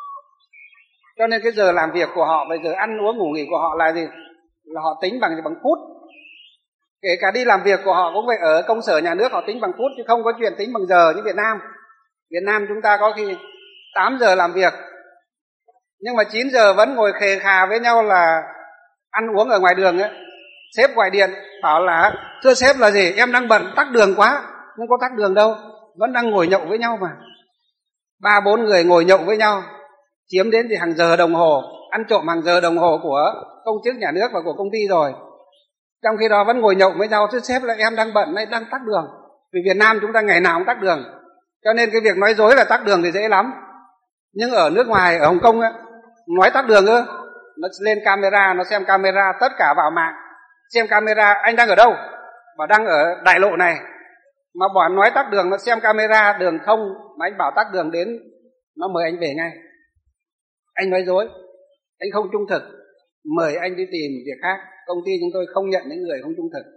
Cho nên cái giờ làm việc của họ, bây giờ ăn uống ngủ nghỉ của họ là gì? Là họ tính bằng bằng phút. Kể cả đi làm việc của họ cũng vậy, ở công sở nhà nước họ tính bằng phút chứ không có chuyện tính bằng giờ như Việt Nam. Việt Nam chúng ta có khi tám giờ làm việc, nhưng mà chín giờ vẫn ngồi khề khà với nhau là ăn uống ở ngoài đường ấy. Sếp gọi điện bảo là thưa sếp là gì? Em đang bận tắc đường quá. Không có tắc đường đâu, vẫn đang ngồi nhậu với nhau mà. Ba bốn người ngồi nhậu với nhau, chiếm đến thì hàng giờ đồng hồ, ăn trộm hàng giờ đồng hồ của công chức nhà nước và của công ty rồi. Trong khi đó vẫn ngồi nhậu với nhau, chứ sếp là em đang bận, đang tắc đường. Vì Việt Nam chúng ta ngày nào cũng tắc đường, cho nên cái việc nói dối là tắc đường thì dễ lắm. Nhưng ở nước ngoài, ở Hồng Kông ấy, nói tắc đường ư, nó lên camera, nó xem camera, tất cả vào mạng xem camera, anh đang ở đâu? Và đang ở đại lộ này. Mà bọn nói tắc đường, nó xem camera đường thông, mà anh bảo tắc đường đến, nó mời anh về ngay. Anh nói dối, anh không trung thực, mời anh đi tìm việc khác. Công ty chúng tôi không nhận những người không trung thực.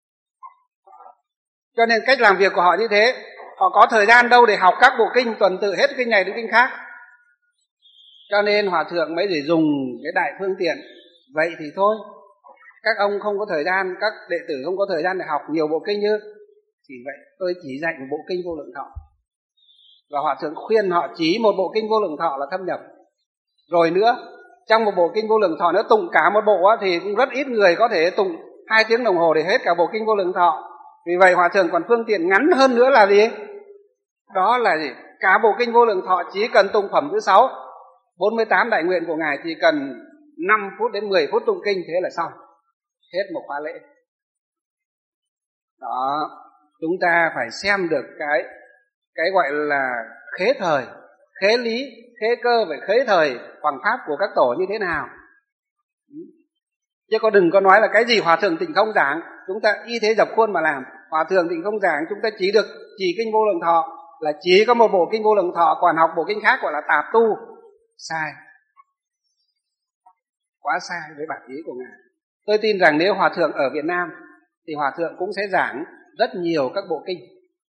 Cho nên cách làm việc của họ như thế. Họ có thời gian đâu để học các bộ kinh, tuần tự hết kinh này đến kinh khác. Cho nên Hòa Thượng mới để dùng cái đại phương tiện. Vậy thì thôi, các ông không có thời gian, các đệ tử không có thời gian để học nhiều bộ kinh như. Chỉ vậy tôi chỉ dạy một bộ kinh Vô Lượng Thọ. Và Hòa Thượng khuyên họ chỉ một bộ kinh Vô Lượng Thọ là thâm nhập. Rồi nữa, trong một bộ kinh Vô Lượng Thọ nữa tụng cả một bộ á, thì cũng rất ít người có thể tụng hai tiếng đồng hồ để hết cả bộ kinh Vô Lượng Thọ. Vì vậy Hòa Thượng còn phương tiện ngắn hơn nữa là gì? Đó là gì? Cả bộ kinh Vô Lượng Thọ chỉ cần tụng phẩm thứ sáu, bốn mươi tám đại nguyện của Ngài chỉ cần năm phút đến mười phút tụng kinh, thế là xong. Hết một khóa lễ. Đó, chúng ta phải xem được cái cái gọi là khế thời, khế lý, khế cơ và khế thời hoàng pháp của các tổ như thế nào. Chứ có đừng có nói là cái gì Hòa Thượng Tịnh Không giảng, chúng ta y thế dập khuôn mà làm. Hòa Thượng Tịnh Không giảng chúng ta chỉ được chỉ kinh Vô Lượng Thọ, là chỉ có một bộ kinh Vô Lượng Thọ, còn học bộ kinh khác gọi là tạp tu. Sai, quá sai với bản ý của Ngài. Tôi tin rằng nếu Hòa Thượng ở Việt Nam thì Hòa Thượng cũng sẽ giảng rất nhiều các bộ kinh.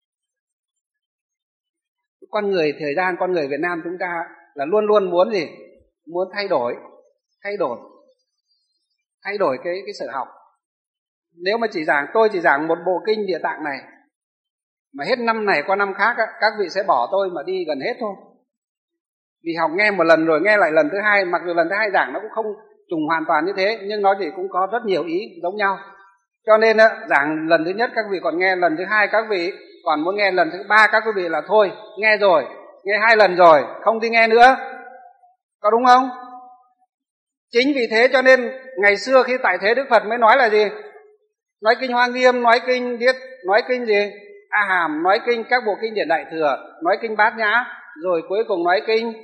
Con người thời gian, con người Việt Nam chúng ta là luôn luôn muốn gì? Muốn thay đổi, thay đổi, thay đổi cái cái sở học. Nếu mà chỉ giảng, tôi chỉ giảng một bộ kinh Địa Tạng này, mà hết năm này qua năm khác các vị sẽ bỏ tôi mà đi gần hết thôi. Vì học nghe một lần rồi nghe lại lần thứ hai, mặc dù lần thứ hai giảng nó cũng không trùng hoàn toàn như thế, nhưng nó chỉ cũng có rất nhiều ý giống nhau. Cho nên giảng lần thứ nhất các vị còn nghe, lần thứ hai các vị còn muốn nghe, lần thứ ba các quý vị là thôi, nghe rồi, nghe hai lần rồi, không đi nghe nữa. Có đúng không? Chính vì thế cho nên ngày xưa khi tại thế Đức Phật mới nói là gì? Nói kinh Hoa Nghiêm, nói kinh Thiết, nói kinh gì? A Hàm, nói kinh các bộ kinh điển Đại Thừa, nói kinh Bát Nhã, rồi cuối cùng nói kinh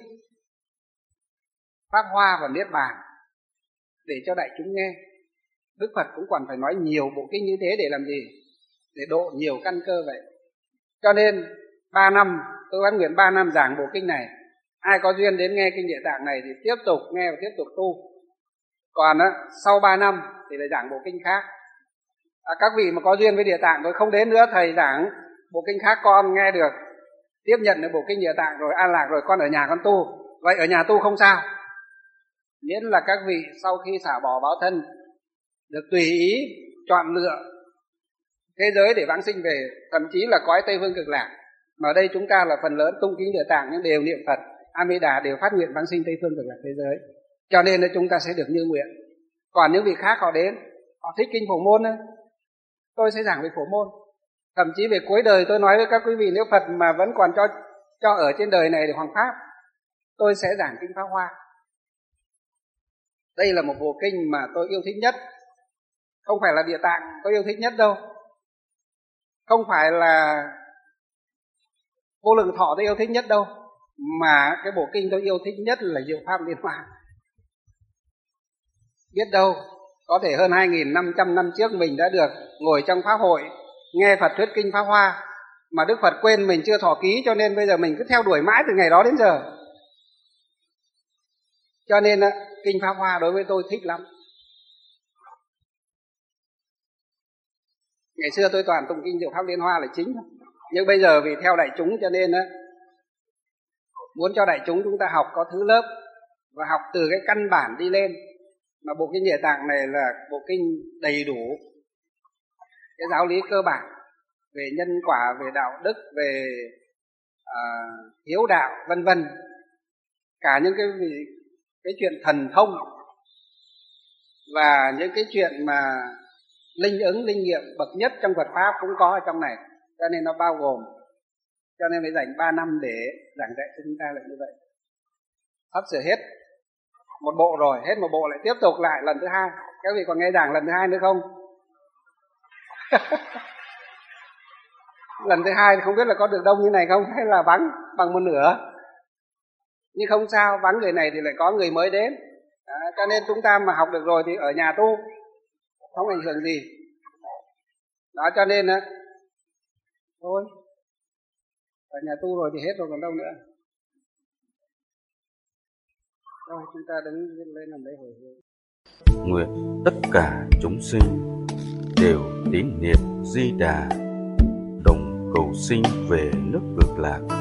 Pháp Hoa và Niết Bàn để cho đại chúng nghe. Đức Phật cũng còn phải nói nhiều bộ kinh như thế để làm gì? Để độ nhiều căn cơ vậy. Cho nên ba năm, tôi phát nguyện ba năm giảng bộ kinh này. Ai có duyên đến nghe kinh Địa Tạng này thì tiếp tục nghe và tiếp tục tu. Còn á, sau ba năm thì lại giảng bộ kinh khác. À, các vị mà có duyên với Địa Tạng tôi không đến nữa, thầy giảng bộ kinh khác con nghe được, tiếp nhận được bộ kinh Địa Tạng rồi an lạc rồi, con ở nhà con tu. Vậy ở nhà tu không sao, miễn là các vị sau khi xả bỏ báo thân được tùy ý chọn lựa thế giới để vãng sinh về, thậm chí là cõi Tây Phương Cực Lạc. Mà ở đây chúng ta là phần lớn tung kinh Địa Tạng nhưng đều niệm Phật A Di Đà, đều phát nguyện vãng sinh Tây Phương Cực Lạc thế giới. Cho nên là chúng ta sẽ được như nguyện. Còn những vị khác họ đến, họ thích kinh Phổ Môn ấy, tôi sẽ giảng về Phổ Môn. Thậm chí về cuối đời tôi nói với các quý vị, nếu Phật mà vẫn còn cho cho ở trên đời này để hoằng pháp, tôi sẽ giảng kinh Pháp Hoa. Đây là một bộ kinh mà tôi yêu thích nhất. Không phải là Địa Tạng tôi yêu thích nhất đâu, không phải là Vô Lượng Thọ tôi yêu thích nhất đâu, mà cái bộ kinh tôi yêu thích nhất là Diệu Pháp Liên Hoa. Biết đâu có thể hơn hai nghìn năm trăm năm trước mình đã được ngồi trong pháp hội nghe Phật thuyết kinh Pháp Hoa, mà Đức Phật quên mình chưa thọ ký, cho nên bây giờ mình cứ theo đuổi mãi từ ngày đó đến giờ. Cho nên kinh Pháp Hoa đối với tôi thích lắm. Ngày xưa tôi toàn tụng kinh Diệu Pháp Liên Hoa là chính, nhưng bây giờ vì theo đại chúng cho nên muốn cho đại chúng chúng ta học có thứ lớp và học từ cái căn bản đi lên. Mà bộ kinh Địa Tạng này là bộ kinh đầy đủ cái giáo lý cơ bản về nhân quả, về đạo đức, về à, hiếu đạo vân vân, cả những cái cái chuyện thần thông và những cái chuyện mà linh ứng linh nghiệm bậc nhất trong Phật pháp cũng có ở trong này. Cho nên nó bao gồm, cho nên phải dành ba năm để giảng dạy cho chúng ta là như vậy. Sắp sửa hết một bộ rồi, hết một bộ lại tiếp tục lại lần thứ hai. Các vị còn nghe giảng lần thứ hai nữa không? Lần thứ hai thì không biết là có được đông như này không, hay là vắng bằng một nửa. Nhưng không sao, vắng người này thì lại có người mới đến. Đó, cho nên chúng ta mà học được rồi thì ở nhà tu, không ảnh hưởng gì. Đó cho nên á, thôi, ở nhà tu rồi thì hết rồi còn đâu nữa. Rồi chúng ta đứng lên làm lễ hồi hướng. Nguyện tất cả chúng sinh đều tín niệm Di Đà, đồng cầu sinh về nước Cực Lạc.